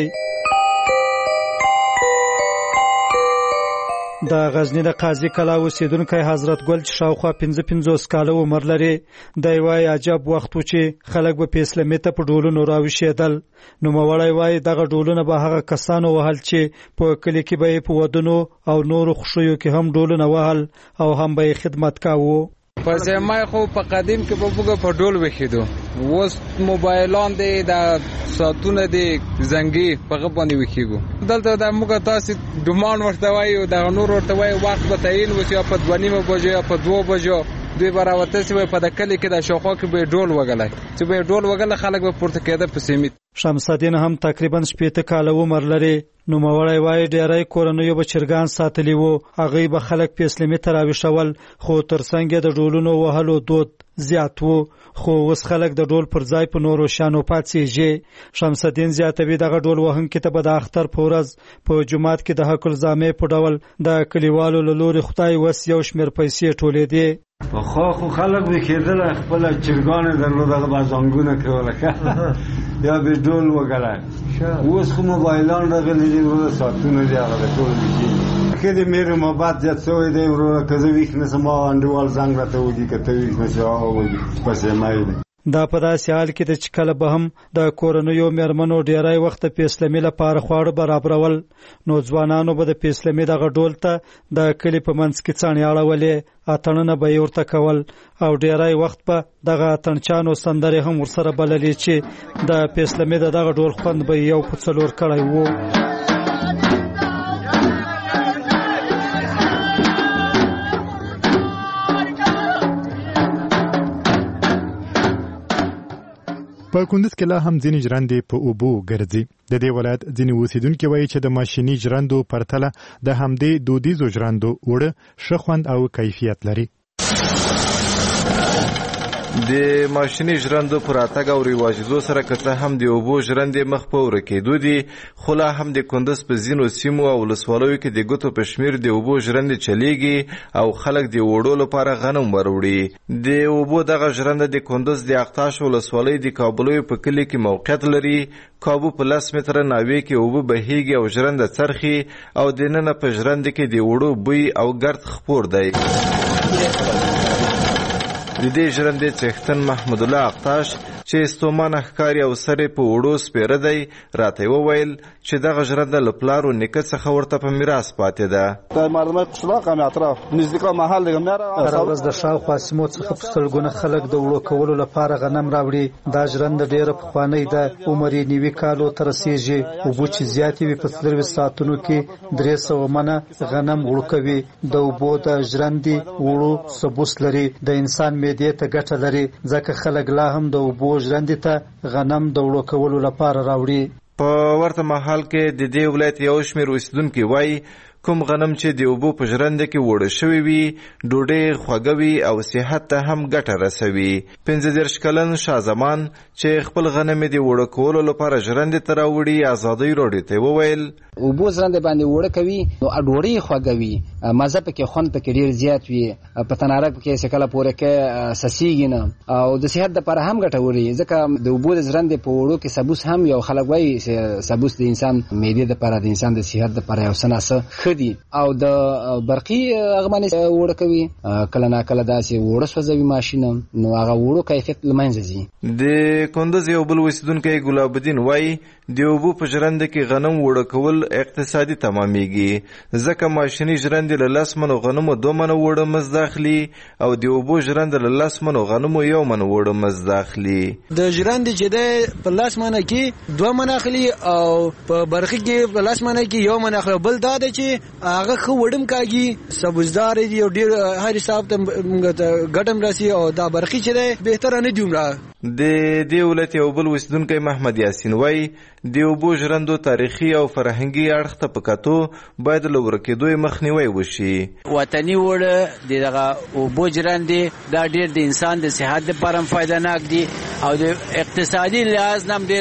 د غزنی د قاضي کلا اوسیدونکی حضرت ګل چې شاوخوا 55 کاله عمر لري، دی وایي عجب وخت و چې خلک به په اسلامي ته په ډولونو راویښېدل. نوموړی وایي دغه ډولونه به هغه کسانو وهل چې په کلي کې به په ودونو او نورو خوښیو کې هم ډولونه وهل او هم به خدمت کاوه. په زمای خو په قدیم کې په بوګه په ډول وخیدو، اوس موبایلان دي د ساتونه دي زنګي په غبانې وخیګو. دلته د موږ تاسو ډمان ورته وایو، د نور ورته وایو وخت به تعین وسی په 2:30 بجې یا په 2 بجو دوی براوته سی په د کلی کې د شوخو کې به ډول وګلای چې به ډول وګل خلک به پورته کېده په سیمه. شمس الدین هم تقریبا 70 کاله عمر لري. نو موړی وای ډیرای کورنیو بچرګان ساتلی وو، هغه به خلک په اسلامي تراویشول، خو ترڅنګ د ډولونو وهلو دود زیات وو، خو اوس خلک د ډول پر ځای په نورو شانو پاتېږي. شمس الدین زیاتوي دغه ډول وهونکي ته به د اختر په ورځ په جمعات کې د حق الزامې په ډول د کلیوالو له لوري خدای وس یو شمېر پیسې ټولېدې. په خو خلک به کېدل خپل چرګان درلودغه بازانګونه کوله یا به ډول وګړای. اوس خو موبایلان راغلي دي، ورته ساتونه دي، هغه ټول دي. کله مې محبت زیات شوی دی، ورته کزه ویښ نه سم انډوال زنګ راته ودی کته ویښ نه شو او پسې مای. دا په داسې حال کې د چکل به هم د کورنیو میرمنو ډیری وخت په اسلامي لپاره خواړه برابرول، نو ځوانانو به د اسلامي دغه ډول ته د کلی په منځ کې څانې اړولې، اتڼونه به یې ورته کول او ډیری وخت په دغه اتڼچانو سندرې هم ورسره بللې چې د اسلامي دغه ډول خوند به یو په څلور کړی وو. په کندز کې لا هم ځینې ژرندې په اوبو ګرځي. د دې ولایت ځینې اوسیدونکي وایي چې د ماشیني ژرندو پرتله د همدې دودیزو ژرندو اوړه ښه خوند او کیفیت لري. د ماشیني ژرندو پر راتګ او رواجېدو سره که څه هم د اوبو ژرندې مخ په ورکېدو دي، خو لا هم د کندز په ځینو سیمو او ولسوالیو کې د ګوتو په شمېر د اوبو ژرندې چلیږي او خلک د اوړو لپاره غنم وروړي. د اوبو دغه ژرنده د کندز د اقتاش ولسوالۍ د کابلیو په کلي کې موقعیت لري. کابو په 10 متره ناوې کې اوبه بهیږي او ژرنده څرخي او دننه په ژرنده کې د اوړو بوی او ګرد خپور دی. د دې ژرندې څښتن محمد الله اقتاش چې ستومانه ښکاري او سر په وړو سپیره دی، راته وویل چې دغه ژرنده له پلار و نیکه څخه ورته په میراث پاتې ده. د مردمۍ قشلاق هم اطراف نزدیکا محل دیگه میاره. هره ورځ د شاوخوا سیمو څخه په سلګونه خلک د وړو کولو لپاره غنم راوړي. دا ژرنده ډیره پخوانۍ ده، عمر یې 90 کالو ته رسیږي. اوبه چې زیاتې وي په 24 ساعتونو کې 300 منه غنم وړو کوي. د اوبو د ژرندې وړو ثبوت لري، د انسان معدې ته ګټه لري، ځکه خلک لا هم د اوبو ژرندې ته غنم د وړو کولو لپاره راوړي. په ورته مهال کې د دې ولایت یو شمېر اوسیدونکي وایي کوم غنم چې د اوبو په ژرنده کې وړه شوی وي ډوډۍ خوږه وي او صحت ته هم ګټه رسوي. 15 کلن شاه زمان چې خپل غنم د وړه کولو لپاره ژرندې ته راوړي ازادۍ راډیو ته وویل اوبو ژرنده باندې وړه کوي نو ډوډۍ خوږه وي، مزه پکې خوند پکې ډیر زیات وي، په تنارک پکې سکله پورې کې سسیږي نه او د صحت لپاره هم ګټور وي، ځکه د اوبو د ژرندې په وړو کې سبوس هم یو خلک وایي سبوس د انسان معدې لپاره د انسان د صحت لپاره یو سناسه دي او د برقي اغمانې وړه کوي، کله نا کله داسې وړه سوځوي ماشین، نو هغه وړو کیفیت له منځه ځي. د کندز یو بل اوسیدونکی ګلاب الدین وایي د اوبو په ژرنده کې غنم وړه کول اقتصادي تمامیږي، ځکه ماشیني ژرندې له 10 منو غنمو 2 منو وړه مزد اخلي او د اوبو ژرنده له 10 منو غنمو 1 منو وړه مزد اخلي. د ژرندې چې ده په 10 منو کې 2 منو اخلي او په برقي کې په 10 منو کې 1 منو اخلي. بل دا ده چې هغه خو وړم کاږي، سبزدار دی او ډیر هر حساب ته ګټم راسي او دا برقي چې ده بهتره نه دیومره. د دې ولایت یو بل اوسیدونکی محمد یاسین وایي د اوبو ژرندو تاریخي او فرهنګي اړخ ته په کتو باید له ورکېدو مخنیوی وشي. وطني وړه دغه اوبو ژرندې دا ډیر د انسان د صحت لپاره فایدهناک دي او د اقتصادي لحاظ هم ډیر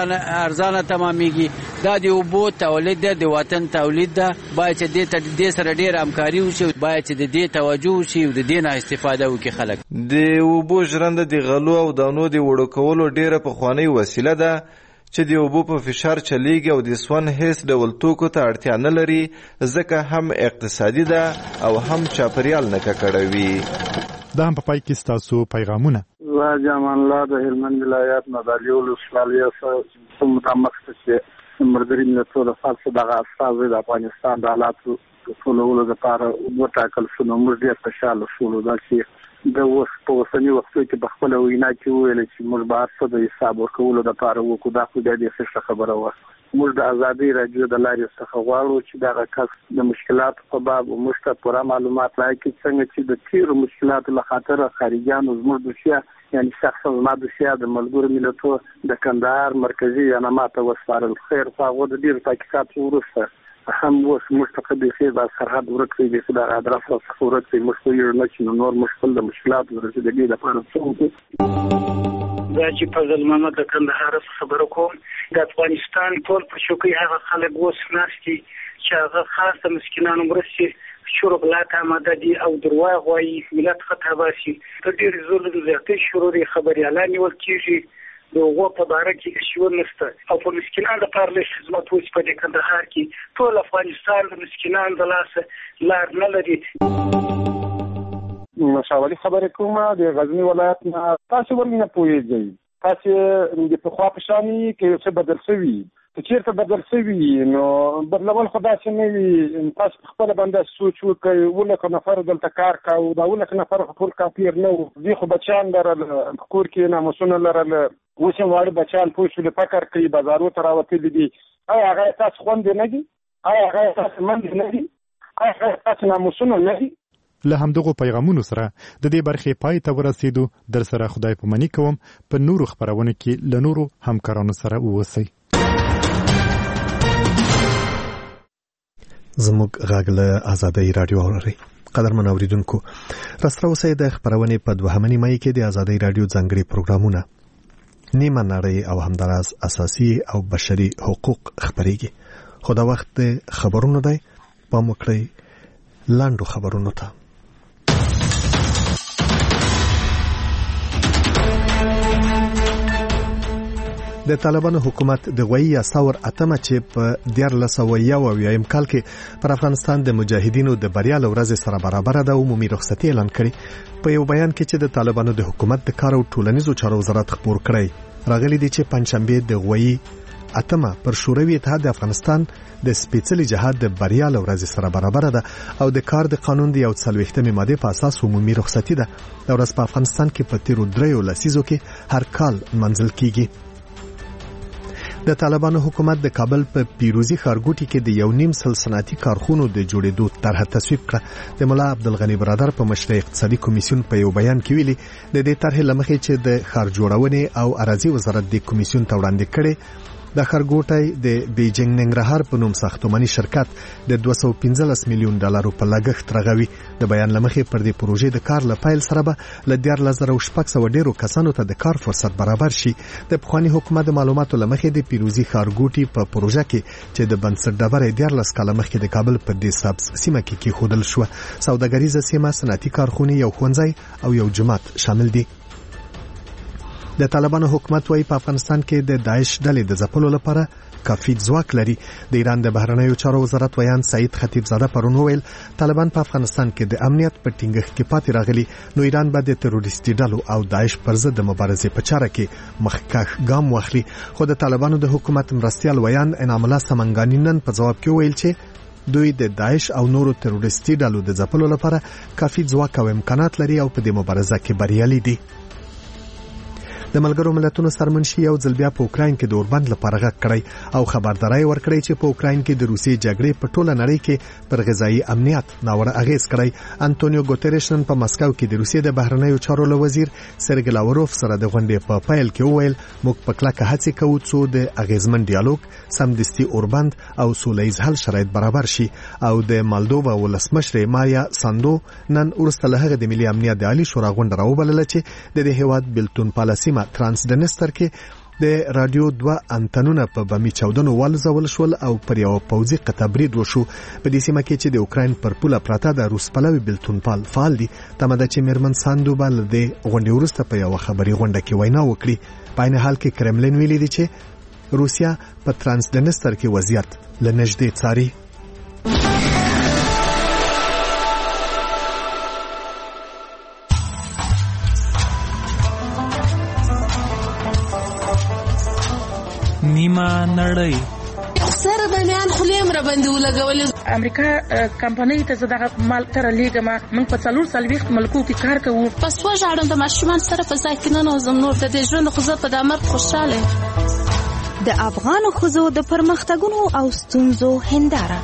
ارزانه تمامېږي. دا د اوبو تولید ده، د وطن تولید ده، باید چې دې سره ډیر همکاري وشي، باید چې د دې توجه وشي او د دې نه استفاده وکړي خلک. د اوبو ژرنده د غلو او دانو د وړو کولو ډیره پخوانۍ وسیله ده چې د اوبو په فشار چلیږي او د سون هیڅ ډول توکو ته اړتیا نه لري، ځکه هم اقتصادي ده او هم چاپریال نه ککړوي. دا هم په پای کې ستاسو پیغامونه. زه جامان الله د هلمند ولایت نادعلي ولسوالۍ څخه متمخ چې مردري ملتونو د فارس دغه استازي د افغانستان د حالاتو ټولولو لپاره وټاکل شو. نو موږ ډېر خوشاله شولو دا چې د وخت په اوسني وختو کې په خپله وینا کې وویل چې موږ به هر څه د حساب ورکولو لپاره وکړو. دا خو ډېرې ښه خبره وه. موږ د ازادۍ راډیو د لارې څخه غواړو چې دغه کس د مشکلاتو په باب موږ ته پوره معلومات راکړي، څنګه چې د تیرو مشکلاتو له خاطره خارجیانو زموږ دوسیه یعنی شخصا زما دوسیه د ملګرو ملتونو د کندهار مرکزي عنما ته وسپارل. خیر خو هغه د ډېرو تحقیقاتو وروسته هم اوس موږ ته بیخي دا سرحد ورک دی، بیخي دا ادرس څخه ورک دی. موږ پوهېږو نه چې نور مشکل د مشکلاتو د رسېدګۍ لپاره څه وکړو. دا چې فضل محمد د کندهار خبره کوم، د افغانستان ټول په شوکۍ هغه خلک اوس ناست دي چې هغه خاص د مسکینانو مرستې شروع لا ته آماده دي او درواغ وایي، ملت خطا باسي. په ډېرې ظلم زیاتې شروع خبریالان نیول کېږي، د هغو په باره کې اشور نشته او په مسکینانو لپاره لږ خدمت وشي. په دې کندهار کې ټول افغانستان د مسکینانو د لاسه لار نه لري. مشاوري خبرې کوم د غزنی ولایت نه. تاسو ولې نه پوهیږئ؟ تاسو د پخوا په شان کې څه بدل شوي؟ چیرته بدل شوي نو بدلول خو داسې نه وي. تاسو خپله باندې سوچ وکړئ. 19 نفر دلته کار کوو، دا 19 نفر ټول کافر نه وو. دوی خو بچیان لرل، کور کې ناموسونه لرل. اوس هم واړه بچیان پوه شول فکر کوي بازارو ته راوتلي دي. آیا هغه تاسو خوندې نه دي؟ آیا هغه تاسو منډې نه دي؟ آیا هغه تاسو ناموسونه نه دي؟ له همدغو پیغامونو سره د دې برخې پای ته ورسېدو. در سره خدای پاماني کوم په نورو خبرونه کې له نورو همکارانو سره اوسئ. زموږ غږ له آزادۍ رادیو اورئ. قدرمن اوریدونکو، راسره اوسئ د خبرونې په 2 مای کې د آزادۍ رادیو ځانګړي پروګرامونه نیمه نړۍ او همداراز اساسي او بشري حقوق خبرېږي. خو دا وخت د خبرونو دی. پام وکړئ لاندو خبرونو ته. د طالبانو حکومت د غوي یا ثور اتمه چې په 1401 کال کې پر افغانستان د مجاهدینو د بریا لورځ سره برابر ده عمومي رخصتي اعلان کړي. په یو بیان کې چې د طالبانو د حکومت د کار او ټولنیزو چارو وزارت خبر کړی راغلي دي چې پنځشنبه د غوي اتمه پر شوروي اتحاد د افغانستان د سپېڅلي جهاد د بریا لورځ سره برابر ده او د کار د قانون دی او 40مه ماده په اساس عمومي رخصتي ده. دا ورځ په افغانستان کې په تیرو 3 لسیزو کې هر کال منځل کیږي. د طالبانو حکومت د کابل په پیروزي ښارګوټي کې د 1.5 صنعتي کارخونو د جوړېدو طرح تصویب کړه. د مولا عبدالغنی برادر په مشرۍ اقتصادي کمیسیون په یو بیان کې ویلي د دې طرح لمخې چې د ښار جوړونې او اراضي وزارت د کمیسیون ته وړاندې کړي د ښارګوټي د بیجینګ ننګرهار په نوم ساختماني شرکت د 215 میلیون ډالرو په لګښت رغوي. د بیان لمخې پر دې پروژې د کار لپایل سره به ل 14,600 ډیرو کسانو ته د کار فرصت برابر شي. د پخوانی حکومت د معلوماتو لمخې د پیروزي ښارګوټي په پروژه کې چې د بنسټ ډبرې 14 کال مخکې د کابل په دې سبز سیمه کې خودل شو. سوداګریزه سیمه، صنعتي کارخونه، یو ښوونځی او یو جومات شامل دي. د طالبانو حکومت وايي په افغانستان کې د داعش ډلې د ځپلو لپاره کافي ځواک لري. د ایران د بهرنیو چارو وزارت ویان سعید خطیبزاده پرون وویل طالبان په افغانستان کې د امنیت په ټینګښت کې پاتې راغلي، نو ایران به د تروریستي ډلو او داعش پر ضد د مبارزې په چاره کې مخکښ ګام واخلي. خو د طالبانو د حکومت مرستیال ویان انعام الله سمنګانی نن په جواب کې ویل چې دوی د داعش او نورو تروریستي ډلو د ځپلو لپاره کافي ځواک او امکانات لري او په دې مبارزه کې بریالي دي. د ملګرو ملتونو سرمنشي یو ځل بیا په اوکراین کې د اوربند لپاره غږ کړی او خبرداري ورکړی چې په اوکراین کې د روسي جګړې په ټوله نړۍ کې پر غذایی امنیت ناوړه اغیز کړی. انټونیو ګوتریش نن په مسکو کې د روسي د بهرنیو چارو وزیر سرګی لاوروف سره د غونډې په پیل کې وویل موږ په کلکه هڅه کوو چې د اغیزمن ډیالوګ، سمدستي اوربند او سولهییز حل شرایط برابر شي. او د مالدووا ولسمشر مایا ساندو نن ورسته له هغه د ملي امنیت د عالی شورا غونډه راوبلله چې د دې هیواد بلتون پالیسي ترانسډنستر کې د رادیو 2 انتنونه په بمی چاودنو والزول شول او پر یو پوځي قطع برید وشو. په دې سیمه کې چې د اوکراین پر پوله پراته د روس پلوي بلتون پال فعال دي. تماده چې میرمن ساندو بل د غونډې وروسته په یو خبري غونډه کې وینا وکړي. په عین حال کې کرملین ویلي دی چې روسیا په ترانسډنستر کې وضعیت لنږدې څاري. نیمه نړۍ سره د میان خلیم را باندې ولګول. امریکا کمپنۍ ته زده مال تر لیګما موږ په 440 ملکو کې کار کوو. پس وژاړم د ماشومان سره په ځای کې نه نوزم نور د دې ژوند خو زه په دمر خوشاله. د افغان ښځو د پرمختګونو او ستونزو هنداره.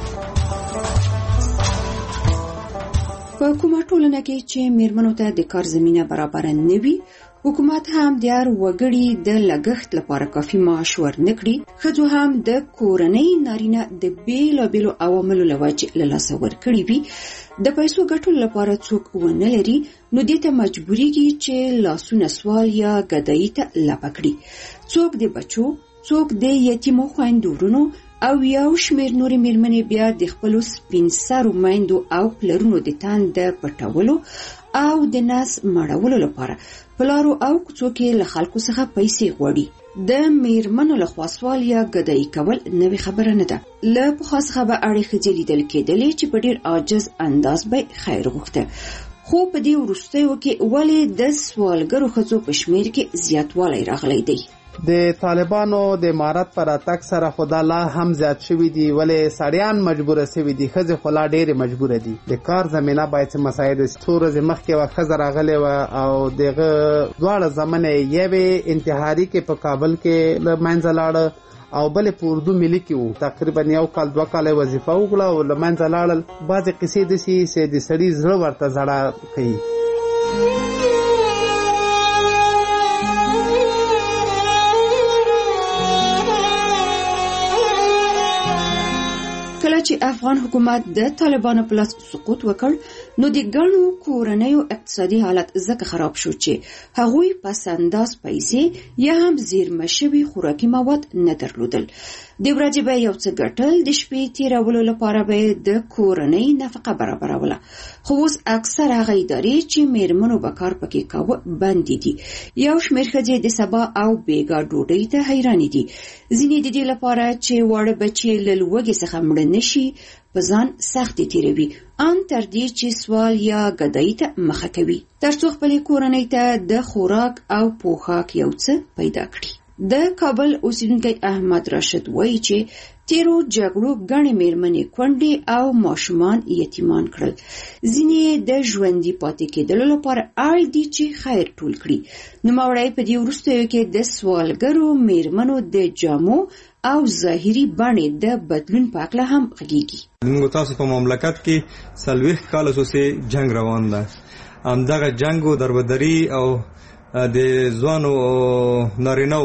په کومه ټولنه کې چې میرمنو ته د کار زمینه برابر نه وي، حکومت هم د هر وګړي د لګښت لپاره کافي معاش ورنکړي، ښځو هم د کورنۍ نارینه د بیلابیلو عواملو له وجې له لاسه ورکړي وي، د پیسو ګټلو لپاره څوک ونه لري، نو دې ته مجبوریږي چې لاسونه سوال یا ګدایي ته لپه کړي. څوک د بچو، څوک د یتیمو خویندو ورونو او یو شمېر نورې میرمنې بیا د خپلو سپین سرو میندو او پلرونو د تن د پټولو او د نس مړولو لپاره په لارو او کوڅو کې له خلکو څخه پیسې غواړي. د میرمنو له خوا سوال یا ګدایي کول نوې خبره نه ده. له پخوا څخه به اړې ښځې لیدل کېدلې چې په ډېر عاجز انداز به خیر غوښته، خو په دې وروستیو کې ولې د سوالګرو ښځو په شمیر کې زیاتوالی راغلی دی. د طالبانو د امارت پر اتک سره خدا لا هم زیات شوی دی، ولې سړیان مجبور شوی دي، ښځې خلا ډېرې مجبور دي. د کار زمينه باید څه مساعد څو ورځې مخکې وه ښځه راغلې وه او دغه دواړه زمنې یوې انتحاري کې په کابل کې له منځه لاړه او بلې په اردو ملي کې وو. تقریبا 1 کال 2 کاله وظیفه وکړه او له منځه لاړل. بعضې قصې داسې چې د سړي زړه ورته زړه کوي. کله چې افغان حکومت د طالبانو په لاس سقوط وکړ نو د ګڼو کورنیو اقتصادي حالت ځکه خراب شو چې هغوی پس انداز پیسې یا هم زیرمه شوي خوراکي مواد نه درلودل. د ورځې به یو څه ګټل، د شپې تیرولو لپاره به د کورنۍ نفقه برابروله. خو اوس اکثر هغه ادارې چې میرمنو به کار پکې کاوه بندې دي. یو شمېر ښځې د سبا او بیګا ډوډۍ ته حیرانې دي. ځینې د دې لپاره چې واړه بچي له لوږې څخه مړه نشي په ځان سختې تیروي، ان تر دې چې سوال یا ګدایي ته مخه کوي تر څو خپلې کورنۍ ته د خوراک او پوښاک یو څه پیدا کړي. د کابل اوسیدونکی احمد راشد وایي چې تیرو جګړو ګڼې میرمنې کونډې او ماشومان یتیمان کړل. ځینې د ژوندي پاتې کېدلو لپاره اړ دي چې خیر ټول کړي. نوموړی په دې وروستیو کې د سوالګرو میرمنو د جامو او ظاهري بڼې د بدلون په اړه هم غږیږي. موږ تاسو په مملکت کې 40 کال وروسته جنگ روان ده. همدغه جنگ او دربدري او د ځوانو نارینهو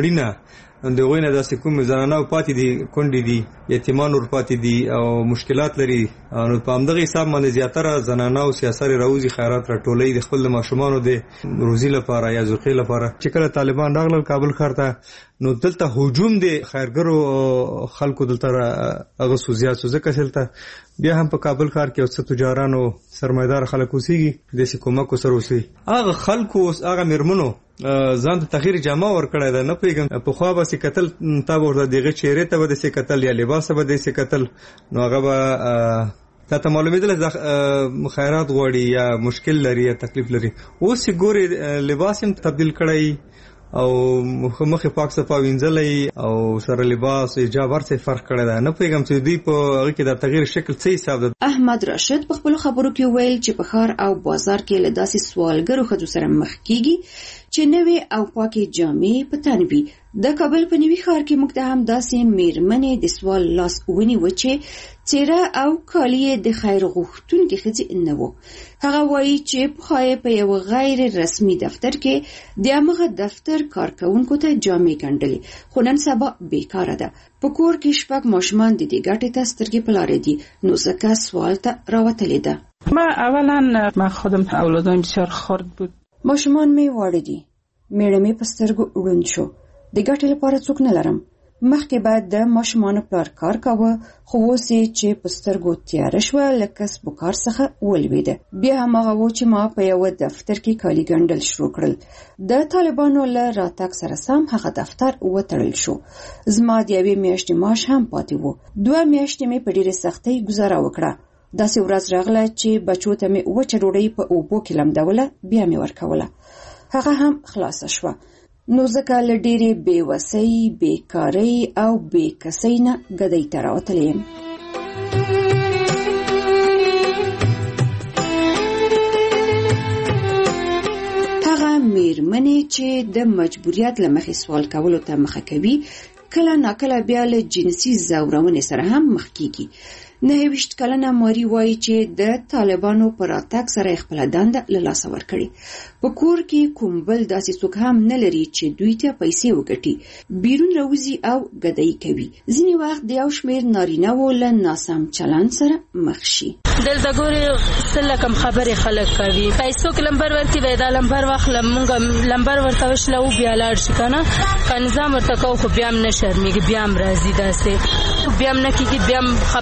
مړینه د غوینه داسې کوم زنانه پاتې دي، کونډې دي، یتیمان ور پاتې دي او مشکلات لري. نو په همدغه حساب باندې زیاتره زنانه او سیاسي راوځي خیرات راټولوي د خپل ماشومانو د روزي لپاره یا ذوقي لپاره. چې کله طالبان راغلل کابل ښار ته نو دلته هجوم د خیرګرو خلکو دلته هغه سوزیات ځکه دلته بیا هم په کابل ښار کې اوس تجارانو سرمایدار خلک اوسېږي د کومک سره اوسي. هغه خلکو هغه میرمنو ځان ته تغییر جامه ورکړی ده. نه پوهېږم په خوا به سې کتل تا به ورته دغه چهرې ته به داسې کتل یا لباس به داسې کتل نو هغه به تا ته معلومېدل خیرات غواړي یا مشکل لري یا تکلیف لري. اوس یې ګورې لباس هم تبدیل کړی او مخې پاک صفا وینځلی او سره لباس حجاب هر څه فرق کړی ده. نه پوهېږم چې دوی په هغه کې د تغییر شکل څه حساب ده. احمد راشد په خپلو خبرو کې ویل چې په ښار او بازار کې له داسې سوالګرو ښځو سره مخ کېږي چې نوې او پاکې جامې په تن وي. د کابل په نوي ښار کې موږ ته هم داسې میرمنې د سوال لاس ونیوه چې څېره او کالي یې د خیر غوښتونکې ښځې نه وو. هغه وایي چې پخوا یې په یو غیر رسمي دفتر کې د همغه دفتر کارکوونکو ته جامې ګنډلې، خو نن سبا بیکاره ده. په کور کې 6 ماشومان د دې ګټې ته سترګې په لارې دي، نو ځکه سوال ته راوتلې ده. من خودم اولادم بسیار خرد بود. ماشومان می واړه دي، میړه می په سترګو ړوند شو. د ګټې لپاره څوک نه لرم. مخکې باید د ماشومانو پلار کار کاوه، خو اوس یې چې په سترګو تیاره شوه له کسب و کار څخه ولوېده. بیا هماغه و چې ما په یوه دفتر کې کالي ګنډل شروع کړل. د طالبانو له راتګ سره سم هغه دفتر وتړل شو. زما د یوې میاشتې معاش هم پاتې و. 2 میاشتې مې په ډېرې سختۍ ګزاره وکړه. داسې ورځ راغله چې بچو ته مې وچه ډوډۍ په اوبو کې لمدوله، بیا مې ورکوله. هغه هم خلاصه شوه. نو ځکه له ډېرې بېوسۍ، بېکارۍ او بېکسۍ نه ګدۍ ته راوتلی یم. هغه میرمنې چې د مجبوریت له مخې سوال کولو ته مخه کوي کله ناکله بیا له جنسي ځورونې سره هم مخ کیږي. 29 کلنه ماري وایي چې د طالبانو پر راتګ سره خپل دنده له لاسه ورکړي. په کور کې کوم بل داسې څوک هم نه لري چې دوی ته پیسې وګټي، بیرون راوځي او ګدایي کوي. ځینې وخت د یو شمېر نارینه‌وو له ناسم چلند سره مخ شي. دلته ګورې څه کم خبرې خلک کوي، پیسو کې لمبر ورکړي وای دا لمبر واخله، مونږ لمبر ورته وشله او بیا لاړ شي که نه، که نظام ورته کوو خو بیا هم نه شرمېږي، بیا هم راځي داسې، بیا هم نه کېږي، بیا هم خبرې کوي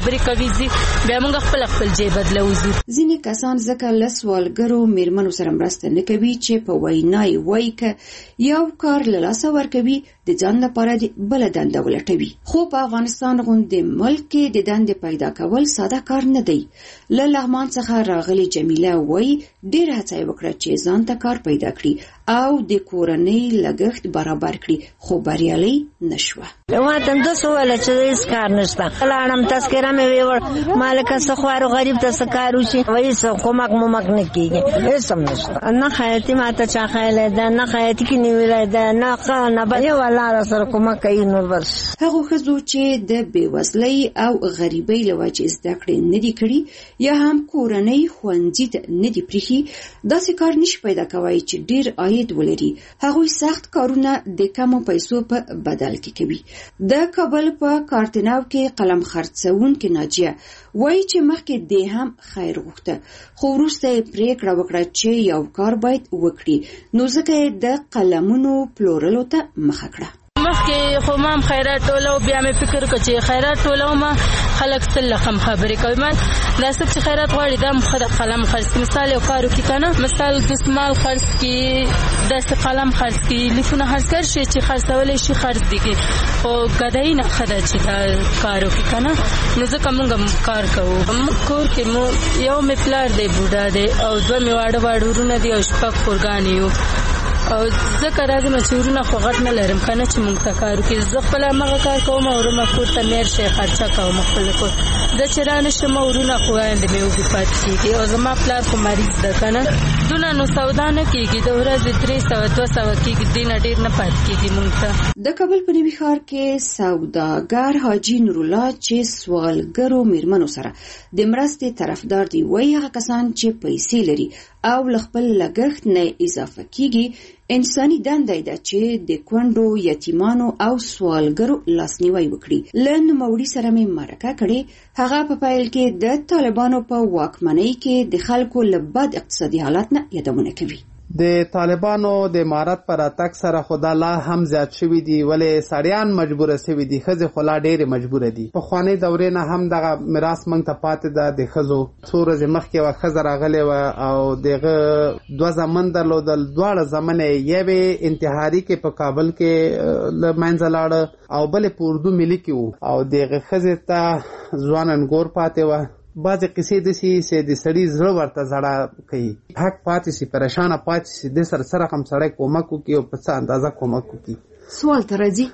نیزي بیا موږ خپل جیب بدلوزو. ځینې کسان ځکه له سوالګرو میرمنو سره مرسته نه کوي چې په وینای وایي که یو کار له لاسه ورکوي د ځان لپاره بله دنده ولټوي. خو په افغانستان غوندې ملک کې د دندې پیدا کول ساده کار نه دی. له لغمان څخه راغلي جمیله وایي ډېره هڅه یې وکړه چې ځان ته کار پیدا کړي او د کورنۍ لګښت برابر کړي خو بریالۍ نشوه. ما ته دوه ویل چې هیڅ کار نشته. لاړم تذکره مې ویوړ مالک څه خوارو غریب ته څه کار وشي وایي څه کومک مومک نه کېږي هېڅ هم نشته. نه خیاطي ما ته چا خیلی ده نه خیاطي کې نیولی ده نه ښه نه بد یو الله را سره کومک کوي نور بس. هغو ښځو چې د بېوزلۍ او غریبۍ له وجې زده کړې نه دي کړي یا هم کورنۍ ښوونځي ته نه دي پرېښي داسې کار نشي پیدا کوی چې ډېر عاید ولري. هغوی سخت کارونه د کمو پیسو په بدل کې کوي. د کابل په کارتناو کې قلم خرڅونکې ناجیه وایي چې مخکې دې هم خیر غوښته خو وروسته یې پرېکړه وکړه چې یو کار باید وکړي نو ځکه یې د قلمونو پلورلو ته مخه کړه. مخکې خو ما هم خیرات ټولو بیا مې فکر وکړ چې خیرات ټولوم خلک څه لخم خبرې کوي. ما دا څوک چې خیرات غواړي دا هم ښه د قلم خرڅ کړي. مثال یو کار وکړي که نه مثال دستمال خرڅ کړي داسې قلم خرڅ کړي لیکونه خرڅ کړي شي چې خرڅولی شي خرڅ دي کړي خو ګدایي نه ښه ده چې دا کار وکړي که نه نو ځکه موږ هم کار کوو. موږ کور کې یو مې پلار دی بوډا دی او دوه مې واړه واړه ورونه دي او شپږ خورګانې یو او ځکه راځم چې ورونه خو غټ نه لرم که نه چې موږ ته کار وکړي. زه خپل همغه کار کوم او ورونه کور ته میر شي خرچه کوم خپل کور زه چې را نشم ورونه خو ویندې مې وږي پاتې کېږي او زما پلار خو مریض ده که نه دونه نو سودا نه کېږي د ورځې 300-200 کېږي دې نه ډېر نه پاتې کېږي موږ ته. د کابل په نوي ښار کې سوداګر حاجي نورالله چې سوالګرو میرمنو سره د مرستې طرفدار دی وایي هغه کسان چې پیسې لري او له خپل لګښت نه اضافه کېږي انساني دنده ده چې د کونډو یتیمانو او سوالګرو لاسنیوی وکړي. له نوموړي سره مې مرکه کړې هغه په پیل کې د طالبانو په واکمنۍ کې د خلکو له بد اقتصادي حالت نه یادونه کوي. د طالبانو د امارت پر اتک سره خدا لا هم زیات شوي دي ولې سړیان مجبور شوي دي ښځې خو لا ډېرې مجبوره دي. پخوانۍ دورې نه هم دغه میراث موږ ته پاتې ده. د ښځو څو ورځې مخکې یوه ښځه راغلې وه او د هغه 2 زامن درلودل. دواړه زامن یې یوې انتحاري کې په کابل کې له منځه لاړه او بلې په اردو ملي کې وو او د هغې ښځې ته ځوان انګور پاتې وه. بعضې قصې داسې چې د سړي زړه ورته زړه کوي حق پاتې شي پریشانه پاتې شي د سره سره هم سړی کومک وکړي او په څه اندازه کومک وکړي. سوال ته راځي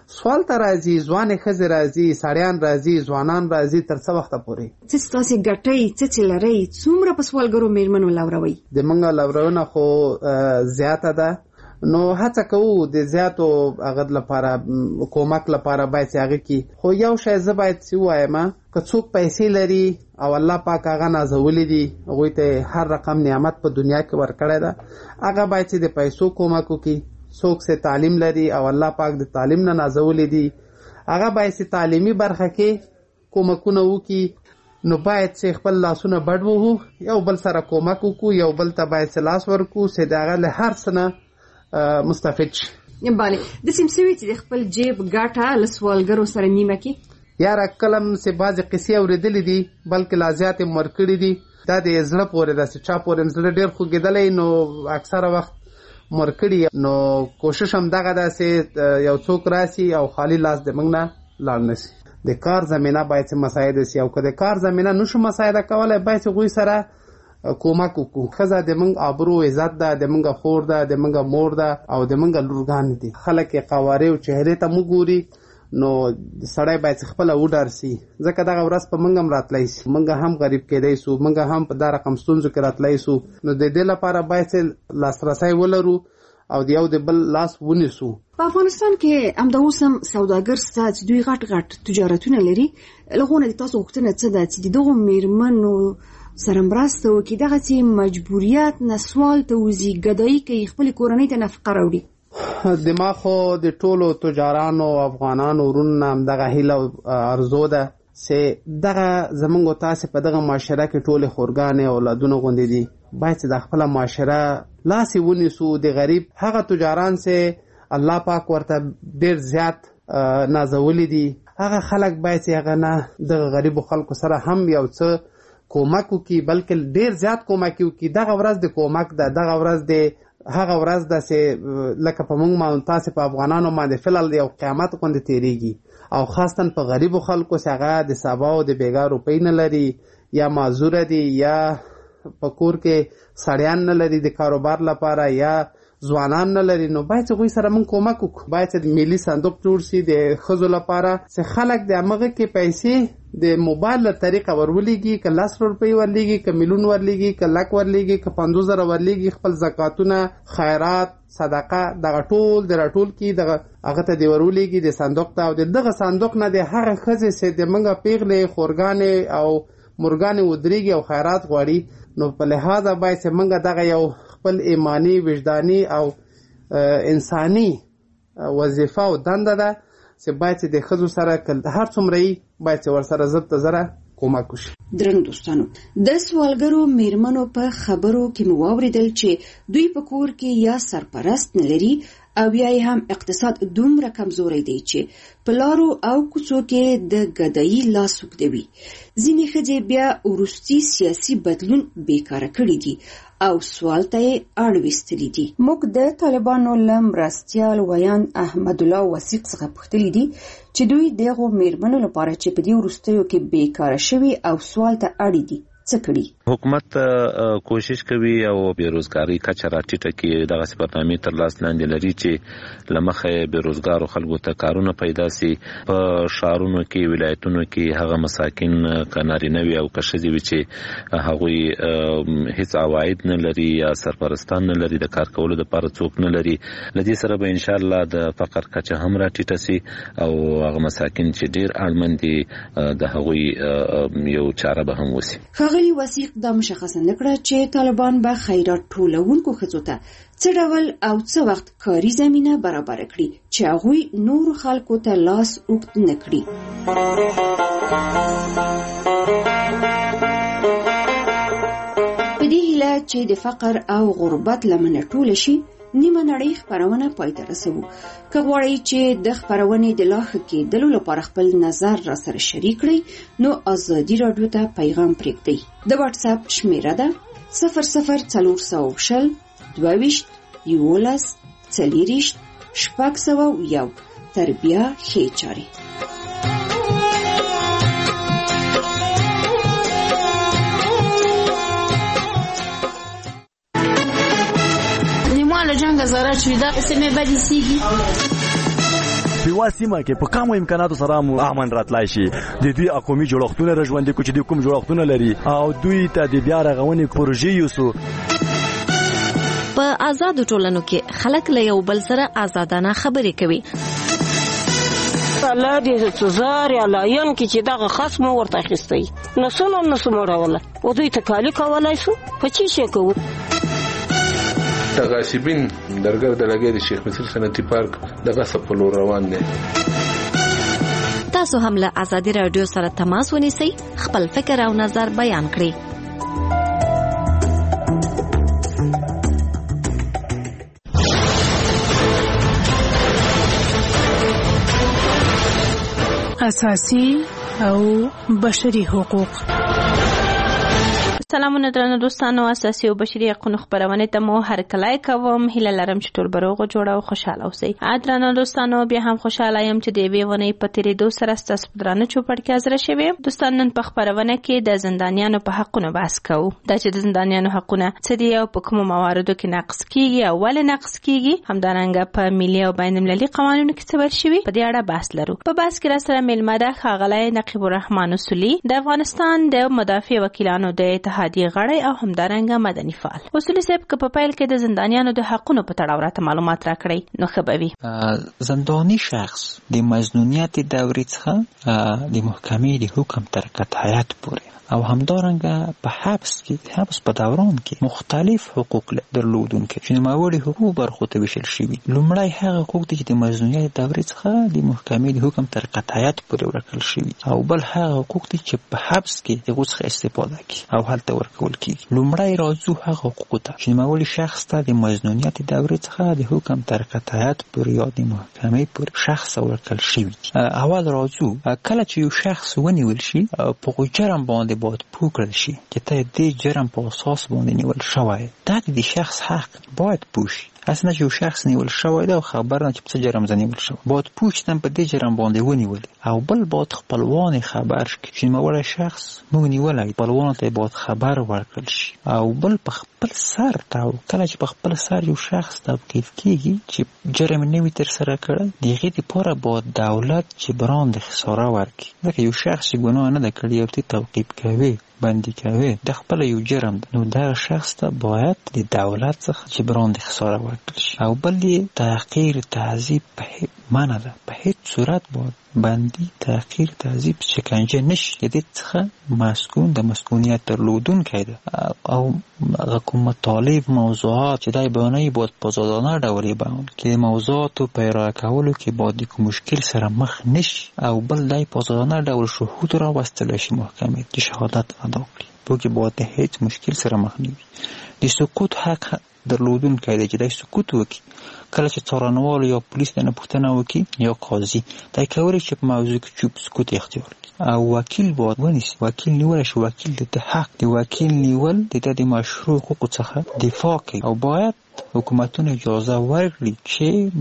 ځوانې ښځې راځي سړیان راځي ځوانان راځي تر څه وخته پورې څه تاسې ګټئ څه لرئ څومره په سوالګرو میرمنو لوروئ؟ د موږ لورونه خو زیاته ده نو هڅه کوو د زیاتو هغه لپاره کومک لپاره باید هغه کې خو یو شی زه باید څه وایم که څوک پیسې لري او الله پاک هغه نازولي دي هغوی ته هر رقم نعمت په دنیا کې ورکړی ده هغه باید چې د پیسو کومک وکړي. څوک چې تعلیم لري او الله پاک د تعلیم نه نازولي دي هغه باید چې تعلیمي برخه کې کومکونه وکړي نو باید چې خپل لاسونه بډ وهو یو بل سره کومک وکړو یو بل ته باید چې لاس ورکړو چې د هغه له هر څه نه مستفید شي. بله د سیمسوي چې د خپل جیب ګاټه له سوالګرو سره نیمه کې یاره کلم چې بعضې قصې اورېدلې دي بلکې لا زیاتې مور کړي دي دا د زړه پورې ده چې چا پورې زړه ډېر خوږېدلی نو اکثره وخت مور کړي نو کوشش هم دغه ده چې یو څوک راسي او خالی لاس د موږ نه لاړ نه شي. د کار زمینه باید چې مساعده شي او که د کار زمینه نشو مساعده کولی باید چې هغوی سره کومک وکړو. ښځه د موږ آبرو عزت ده د موږ خور ده د موږ مور ده او د موږ لورګانې دي. خلک یې قوارې او چهرې ته موږ ګوري نو سړی باید خپله وډار سي ځکه دغه ورځ په موږ هم راتلی سي موږ هم غریب کېدی سو موږ هم په دا رقم ستونزو کې راتلی سو نو د دې لپاره باید چې لاسرسی ولرو او د یو د بل لاس ونیسو. په افغانستان کې همدا اوس هم سوداګر شته چې دوی غټ تجارتونه لري له هغو نه د تاسو غوښتنه څه ده چې د دغو میرمنو سره مرسته وکړي دغسې مجبوریت نه سوال ته وځي ګدایي کوي خپلې کورنۍ ته نفقه راوړي. دما خو د ټولو تجارانو افغانانو ورونو نه همدغه هیله ارزو ده چې دغه زموږ او تاسې په دغه معاشره کې ټولې خورګانې اولادونه غوندې دي باید چې د خپله معاشره لاسې ونیسو. د غریب هغه تجاران چې الله پاک ورته ډېر زیات نازولې دي هغه خلک باید چې هغه نه د غریبو خلکو سره هم یو څه کومک وکړي بلکې ډیر زیات کومک وکړي. دغه ورځ د کومک ده، دغه ورځ د هغه ورځ ده چې لکه په موږ باندې تاسې په افغانانو باندې فلل یو قیامت غوندې تېرېږي او خاصتا په غریبو خلکو چې هغه د سبا او د بیګا روپۍ نه لري یا معذوره دي یا په کور کې سړیان نه لري د کاروبار لپاره یا ځوانان نه لري، نو باید چې هغوی سره موږ کومک وکړو. باید چې ملي صندوق جوړ شي د ښځو لپاره چې خلک د همغه کې پیسې د موبایل له طریقه ورولېږي، که 10 روپۍ ورلېږي، که میلیون ورلېږي، که لک ورلېږي، که 50,000 ورلېږي، خپل زکاتونه، خیرات، صدقه دغه ټول د راټول کړي، دغه هغه ته د ورولېږي د صندوق ته او د دغه صندوق نه د هغه ښځې چې د موږ پیغلې خورګانې او مورګانې ودرېږي او خیرات غواړي، نو په لحاظه باید چې موږ دغه یو خپل ایمانی وجدانی او انساني وظیفه او دنده ده چې باید چې د ښځو سره هر څومره یې باید چې ورسره زر ته زره کومک وشي. درنو دوستانو، د سوالګرو میرمنو په خبرو کې مو واورېدل چې دوی په کور کې یا سرپرست نه لري او یا هم اقتصاد دومره کمزوری دی چې په لارو او کوڅو کې د ګدایي لاس اوږدوي. ځینې ښځې بیا وروستي سیاسي بدلون بیکاره کړي دي او سوال ته یې اړویستلي دي. موږ د طالبانو له مرستیال ویان احمد الله وثیق څخه پوښتلي دي چې دوی دغو میرمنو لپاره چې په دې وروستیو کې بیکاره شوي او سوال ته اړ دي څه کړي. حکومت کوشش کوي او بیروزګاری کچه راټیټه کړي، دغه برنامې تر لاس لاندې لري چې لمخه بیروزګارو خلکو ته کارونه پیدا سي. په شهرونو کې ولایتونو کې هغه مساکین کناري نوي او کښدي وي چې هغوی هیڅ عواید نه لري یا سرپرستان نه لري، د کار کولو لپاره څوک نه لري. لدې سره به ان شاء الله د فقر کچه هم راټیټه سي او هغه مساکین چې ډیر اړمن دي د هغوی یو چاره به هم وسی. ښاغلي وثیق دا مشخصه نکړه چې طالبان به خیرات ټولونکو ښځو ته څه ډول او څه وخت کاري زمینه برابر کړي چې هغوی نور خلکو ته لاس اوږد نه کړي. په دې هیله چې د فقر او غربت لمنه ټوله شي، نیمه نړۍ خپرونه پای ته رسوو. که غواړئ چې د خپرونې د لا ښه کېدلو لپاره خپل نظر را سره شریک کړئ نو ازادي راډیو ته پیغام پرېږدئ. د واتس اپ شمیره ده 00420 22 11 40 601. تر بیا ښې چارې. جنگ زرا چې دا سمې بدې سیږي په واسمه کې په کومو امکاناتو سره امن راتلای شي. د دوی اقومي جوړښتونه رژوندې کوي چې د کوم جوړښتونه لري او دوی ته د بیا رغونې پروژې یوسو. په آزادو ټولنو کې خلک له یو بل سره آزادانه خبرې کوي. الله دې سزار یا لاین کې چې دغه خصم ورته اخیستی نسونه نسموړوله او دوی تکالی کولای شو په چی شي کوو. تغاسبین درګر د لګې د شیخ مصر صنعتي پارک دغه سپلو روان دي. تاسو هم له آزادي رادیو سره تماس ونیسئ، خپل فکر او نظر بیان کړئ. اساسي او بشري حقوق. سلامونه درنو دوستانو، اساسي او بشري حقوقو خبرونه ته مو هر کله کوم. هیله لرم چې ټول بروغ جوړ او خوشاله اوسئ. درنو دوستانو، بیا هم خوشاله یم چې د وی ونې په تیرې دو سره ستاسو درانه چوپړ کې حاضر شوم. دوستان، نن په خبرونه کې د زندانیانو په حقونو بحث کوو. دا چې د زندانیانو حقونه څه دي او په کوم مواردو کې نقض کیږي او ولې نقض کیږي، همدارنګه په ملي او بین المللي قوانینو کې څه ول شوی، په دې اړه بحث لرو. په بحث کې را سره ملمه ده ښاغلی نقیب الرحمن اصولي، د افغانستان د مدافع وکیلانو د اتحادیې غړی او همدارنګه مدني فعال. اصولي صاحب، که په پیل کې د زندانیانو د حقونو په تړاو راته معلومات راکړئ نو ښه به وي. زندانی شخص د مظنونیت دورې څخه د محکمې د حکم تر قطعیت پورې او همدارنګه په حبس په دوران کې مختلف حقوق درلودونکي چې نوموړي حقوق برخو ته ویشل شوي. لومړی هغه حقوق دي چې د مظنونیت دورې څخه د محکمې د حکم تر قطعیت پورې ورکړل شوي، او بل هغه حقوق دي چې په حبس کې هغه څخه استفاده کوي او هلته ته ورکول کیږي. لومړی راځو هغه حقوقو ته چې نوموړي شخص ته د مظنونیت دورې څخه د حکم تر قطعیت پورې یا د محکمې پورې شخص ورکړل شوي. اول راځو کله چې یو شخص ونیول شي په جرم باندې باید پوه کړل شي چې ته دې جرم په اساس باندې نیول شوی. دا د شخص حق باید پوه شي. اصلا چې یو شخص نیول شوی دی او خبر نه چې په څه جرم زه نیول شوی باید پوه چې په دې جرم باندې ونیولې. او بل باید خپلوان خبر شي چې نوموړی شخص موږ نیولی، خپلوانو ته باید خبر ورکړل شي. او بل په خپل سر کله چې په خپل سر یو شخص توقیف کیږي چې جرم نه وي ترسره کړی، د هغې دپاره باید دولت جبران د خساره ورکړي. ځکه یو شخص چې ګناه نه ده کړې او ته توقیف کوي بندي کوي د خپل یو جرم ده، نو دغه شخص ته باید د دولت څخه جبران د خساره ورکړل شي. او بل یې تحقیر تعذیب په منع ده. په هیڅ صورت باید بندي تحقیر تعذیب شکنجه نشي. د دې څخه مسکون د مسکونیت درلودونکی ده. او کوم مطالب موضوعات چې دای بیانوي باید په آزادانه ډول یې بیان کړي. د موضوعاتو په ارائه کولو کې باید د کوم مشکل سره مخ نشي. او بل دای په آزادانه ډول شهود راوستلی شي محکمې چې شهادت ادا کړي. په کې باید د هیڅ مشکل سره مخ نه وي. د سکوت حق درلودونکی دی چې دای سکوت وکړي. کله چې څارنوال یا پولیس نه پوښتنه وکړي یا قاضي، دای کولی چې په موضوع کې چوپ سکوت اختیار کړي. او وکیل باید ونیسي. وکیل نیولی شي. وکیل د حق د وکیل نیول د مشروع حقوقو څخه دفاع کوي. او باید حکومتونه اجازه ورکړي چې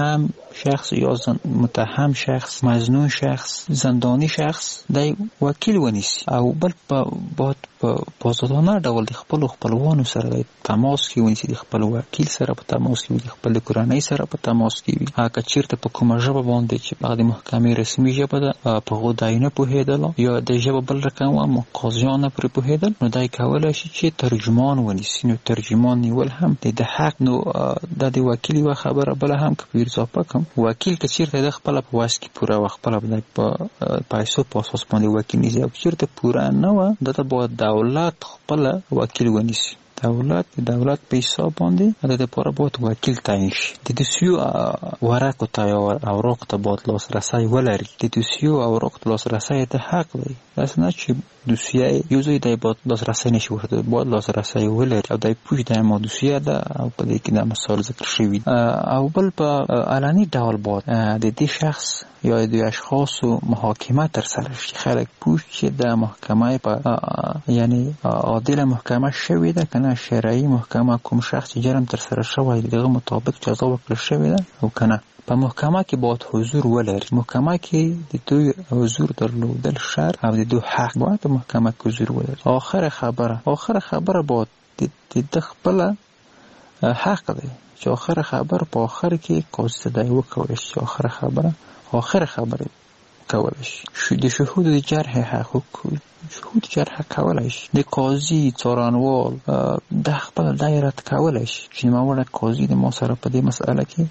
متهم شخص، مظنون شخص، زندانی شخص د وکیل ونیسي. او بل باید په آزادانه ډول د خپلو خپلوانو سره د تماس کې ونیسي، د خپل وکیل سره په تماس کې وي، د خپل کورنۍ سره په تماس کې وي. که چیرته په کومه ژبه باندې چې هغه د محکمې رسمي ژبه ده په هغو دی نه پوهېدل یا د ژبه بل رقم و اما قاضیان نه پرې پوهېدل، نو دی کولی شي چې ترجمان ونیسي. نو ترجمان نیول هم د حق. نو د وکیل یوه خبره بله هم که په اضافه کړم، وکیل که چیرته د خپله په وس کې پوره وه، خپله به په پیسو په اساس باندې وکیل نیسي. او چیرته پوره نه وه، دته باید دولت خپله وکیل ونیسي. دولت په حساب باندې د دپاره باید وکیل تعیین شي. د دوسیو ورقو ته یا اوراقو ته باید لاسرسی ولري. د دوسیو اوراقو ته لاسرسی د حق دی. داسې نه چې دوسیه یو ځای دی باید لاسرسی نشي ورته، باید لاسرسی ولري. او دی پوه دی ما دوسیه ده او په دې کې دا مثال ذکر شوي. او بل په علني ډول باید د دې شخص یا د اشخاصو محاکمه ترسره شي. خلک پوه چې د محکمه په یعنی عادل محکمه شوې ده که نه، شرعي محکمه کوم شخص چې جرم ترسره شوی دغه مطابق جزا ورکړل شوې ده او که نه. په محکمه کې باید حضور ولري. محکمه کې د دوی حضور درلودل شرط او د دوی حق باید په محکمه کې حضور ولري. آخر خبره باید د خپله حق دی چې آخر خبر په آخر کې قاضي ته دی وکولی شي. آخر خبره کولی شي. د شهود د جرح حقوق شهود جرح کولی شي. د قاضي څارنوال د خپل دایره کولی شي چې نوموړی قاضي د ما سره په دې مسئله کې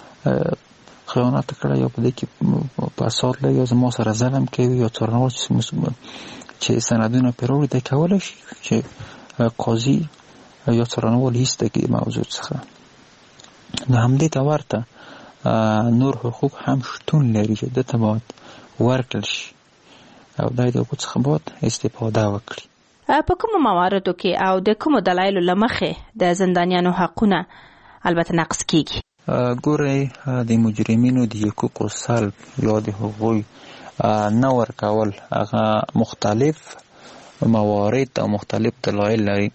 خیانت کړی یا په دې کې فساد لري یا زما سره ظلم کوي یا څارنوال چې سندونه پرې وړي، دی کولی شي چې قاضي یا څارنوال ایسته کړي موضوع څخه. نو همدې ته ورته نور حقوق هم شتون لري چې دته باید ورکړل شي او دای د حقوق څخه باید استفاده وکړي. په کومو مواردو کې او د کومو دلایلو له مخې د زندانیانو حقونه البته نقض کیږي؟ ګورئ، د مجرمینو د حقوقو سلب یا د هغوی نه ورکول هغه مختلف موارد او مختلف دلایل لري.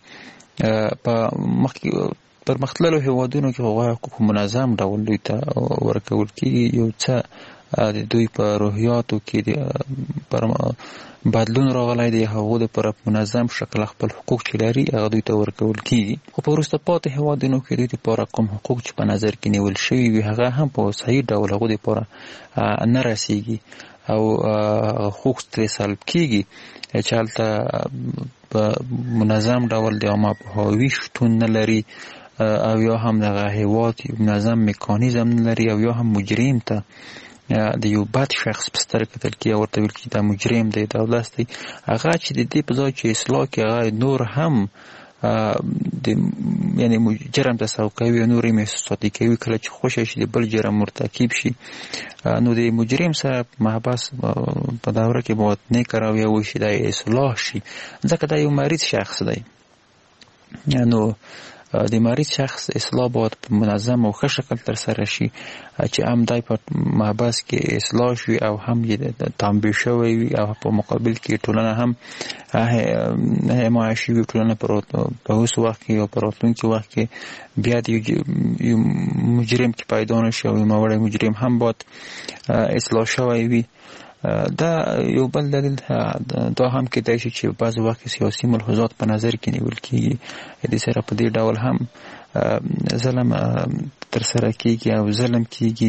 په پرمختللو هیوادونو کې هغوی حقوق منظم ډول دوی ته ورکول کېږي. یو څه د دوی په روحیاتو کې بدلون راغلی دی، هغو دپاره په منظم شکل خپل حقوق چې لري هغه دوی ته ورکول کېږي. خو په وروسته پاتې هیوادونو کې دوی دپاره کوم حقوق چې په نظر کې نیول شوي وي هغه هم په صحیح ډول هغو دپاره نه رسیږي او حقوق ترې سلب کېږي چې هلته په منظم ډول د عامه پوهاوي شتون نه لري او یا هم دغه هیواد منظم میکانیزم نه لري او یا هم مجرم ته د یو بد شخص په سترګه کتل کېږي او ورته ویل کېږي دا مجرم دی، دا داسې دی. هغه چې د دې په ځای چې اصلاح کړي هغه نور هم یعنی جرم تسوق کوي او نورې محسوساتي کوي کله چې خوشی شي د بل جرم مرتکب شي نو د مجرم سره محبس په دوره کې باید نه کراوي او شي د اصلاح شي ځکه دا یو مریض شخص دی نو د مریض شخص اصلاح باید په منظم او ښه شکل ترسره شي چې هم دای په محبس کې اصلاح شي او هم یې تنبیه شوی وي او په مقابل کې ټولنه هم حمایه شوي ټولنه په اوس وخت کې او په راتلونکي وخت کې بیا د یو مجرم کې پیدا نه شي او یو ناوړی مجرم هم باید اصلاح شوی وي دا یو بل دلیل دا هم کېدای شي چې بعض وخت سیاسي ملحوظات په نظر کې نیول کېږي د سره په دې ډول هم ظلم ترسره کېږي او ظلم کېږي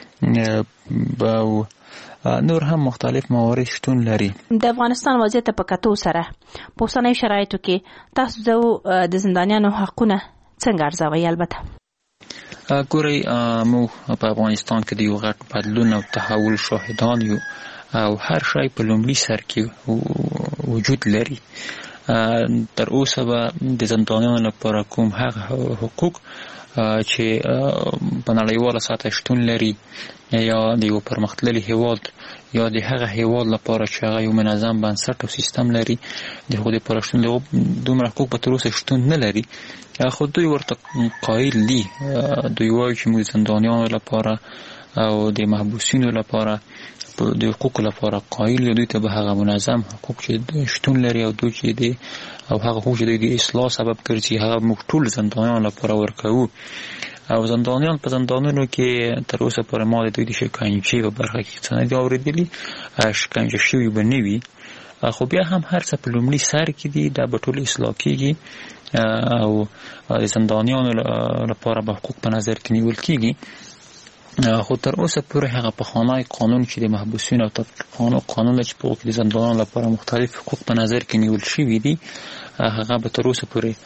او نور هم مختلف موارد شتون لري. د افغانستان وضعیت په کتو سره په اوسنیو شرایطو کې تاسو د زندانیانو حقونه څنګه ارزوئ؟ البته ګورئ موږ په افغانستان کې د یو غټ بدلون او تحول شاهدان یو او هر شی په لومړي سر کې وجود لري. تر اوسه به د زندانیانو لپاره کوم هغه حقوق چې په نړیواله سطحه شتون لري یا د یو پرمختللي هیواد یا د هغه هیواد لپاره چې هغه یو منظم بنسټ او سیستم لري د خو د لپاره شتون دومره حقوق په تر اوسه شتون نه لري خو دوی ورته قایل دي. دوی وایي چې موږ زندانیانو لپاره او د محبوسینو لپاره د حقوقو لپاره قایل دوی ته به هغه منظم حقوق چې شتون لري او دوی چې دي او هغه حقوق چې د اصلاح سبب ګرځي هغه موږ ټول زندانیانو لپاره ورکوو. او زندانیان په زندانونو کې تر اوسه پورې ما د دوی د شکنجې په برخه کې څه نه دي اورېدلي، شکنجه شوي به نه وي خو بیا هم هر څه په لومړي سر کې دي دا به ټول اصلاح کېږي او د زندانیانو لپاره به حقوق په نظر کې نیول کېږي. خو تر اوسه پورې هغه پخوانی قانون چې د محبوسینو او تفقیقانو قانون چې په کې د زندانیانو لپاره مختلف حقوق په نظر کې نیول شوي دي هغه به تر اوسه پورې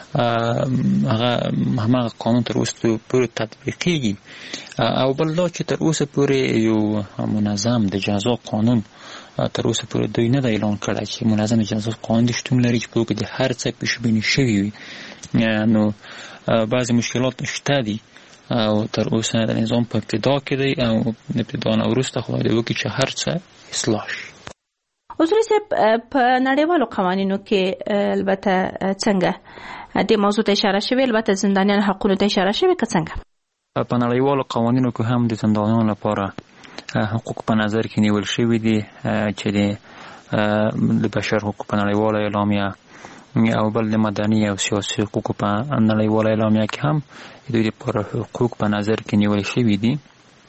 هغه قانون تر اوسه پورې تطبیقېږي. او بل دا چې تر اوسه پورې یو منظم د جزا قانون تر اوسه پورې دوی نه دی اعلان کړی چې منظم جزا قانون شتون لري چې په کې د هر څه پیشبیني شوي وي. نو بعضې مشکلات شته دي او تر اوسه د نظام په ابتدا کې دی او د ابتدا نه وروسته خدای دې وکړي چې هر څه اصلاح شي. حضور صاحب په نړیوالو قوانینو کې البته څنګه د موضوع ته اشاره شوې، البته زندانیان حقونو ته اشاره شوې که څنګه؟ په نړیوالو قوانینو کې هم د زندانیانو لپاره حقوق په نظر کې نیول شوي دي چې د بشر حقوق په نړیواله اعلامیه او بل د مدني او سیاسي حقوقو په نړیواله اعلامیه کې هم دوی لپاره حقوق په نظر کې نیول شوي دي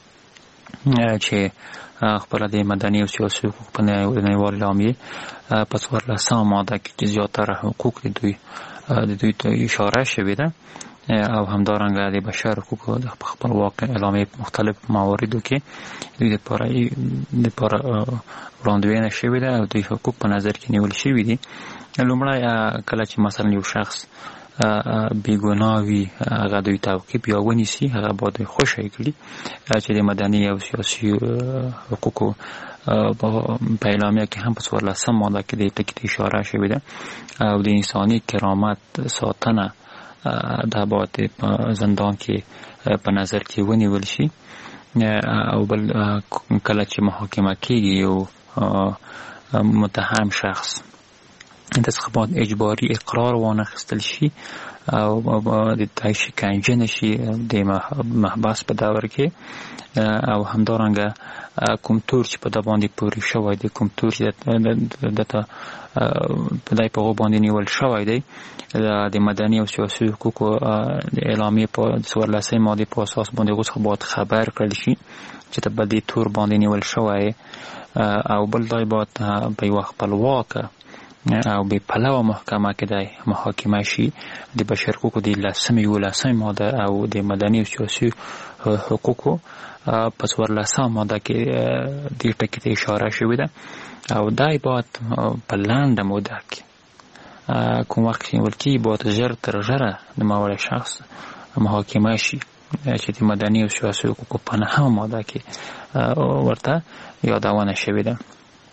چې خپله د مدني او سیاسي حقوق په نړیواله اعلامیه په 14 ماده کې زیاتره حقوق د دوی ته اشاره شوې ده او همدارنګه د بشر حقوقو د خپلواک اعلامیه مختلف مواردو کې دوی لپاره وړاندوینه شوې ده او دوی حقوق په نظر کې نیول شوي دي. لومړی کله چې مثلا یو شخص بیګناه وي هغه دوی تعقیب یا ونیسي هغه باید خوشی کړي چې د مدني او سیاسي حقوقو په اعلامیه کې هم په 14 ماده کې د ټکي اشاره شوې ده او د انساني کرامت ساتنه دا باید په زندان کې په نظر کې ونیول شي. او بل کله چې محاکمه کېږي یو متهم شخص د څخه باید اجباري اقرار وانخیستل شي او د تای شکنجه نشي د محبس په دور کې او همدارنګه کوم تور چې په د باندې پورې شوی دی کوم تور چې دته په دای په باندې نیول شوی دی د مدني او سیاسي حقوقو د اعلامیه په 14 ماده په اساس باندې غوښه باید خبر کړل شي چې د بدی تور باندې نیول شوی او بل دای باید په یو خپلواکه او به پلوه محکمه کې د محاکمه شي د بشر حقوقو د 11 ماده او د مدني او سیاسي حقوقو په 14 ماده کې د ټکي ته اشاره شوې ده او دای باید په لنډه موده کې کوم وخت چې ولکې باید ژر تر ژره د ماوړ شخص محاکمه شي چې د مدني او سیاسي حقوقو په 9 ماده کې ورته یادونه شوې ده.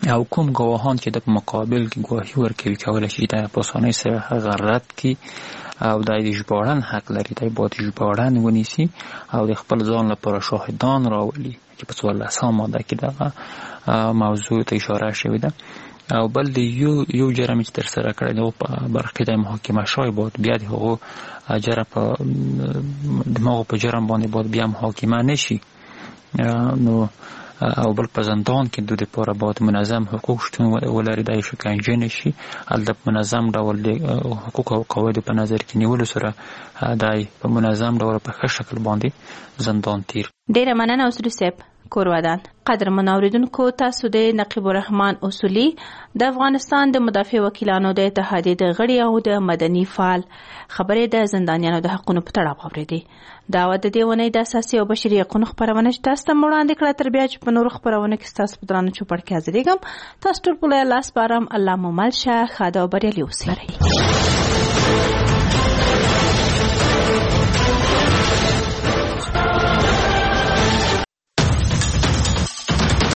او کوم گواهان چې د مقابل کې گواهی ورکوي کولای شي د پاسانه سره غرت کی او د ژباړن حق لري د باید ژباړن ونیسي او د خپل ځان لپاره شاهدان راولي چې په 14 ماده کې دغه موضوع ته اشاره شوې ده. او بل د یو جرم چې تر سره کړی دی په برخه د محاکمه شوی بود بیا د هغو جرم په دماغ په جرم باندې بود بیا محاکمه نشي نو او بل په زندان کې د لپاره باید منظم حقوق شتون ولري د شکنجه نشي البته منظم ډول حقوق او قواعد په نظر کې نیول سره دای په منظم ډول په ښه شکل باندې زندان تیر. ډیره مننه اوسري صاحب کورودان. قدر منوریدونکو تاسو د نقیب الرحمن اصولی د افغانستان د مدافع وکیلانو د اتحادیې د غړي او د مدني فعال خبرې د زندانیانو د حقونو په تړاو اورېدې. دا د دې ونې د اساسي او بشري حقوقو خبرونه چې تاسو ته وړاندې کړه تر بیا چې په نورو خبرونه کې تاسو په درانه چوپړ کې حاضرېږم. تاسو ټول په لاس بارم الله مو مل شه خاده او بریالي اوسئ.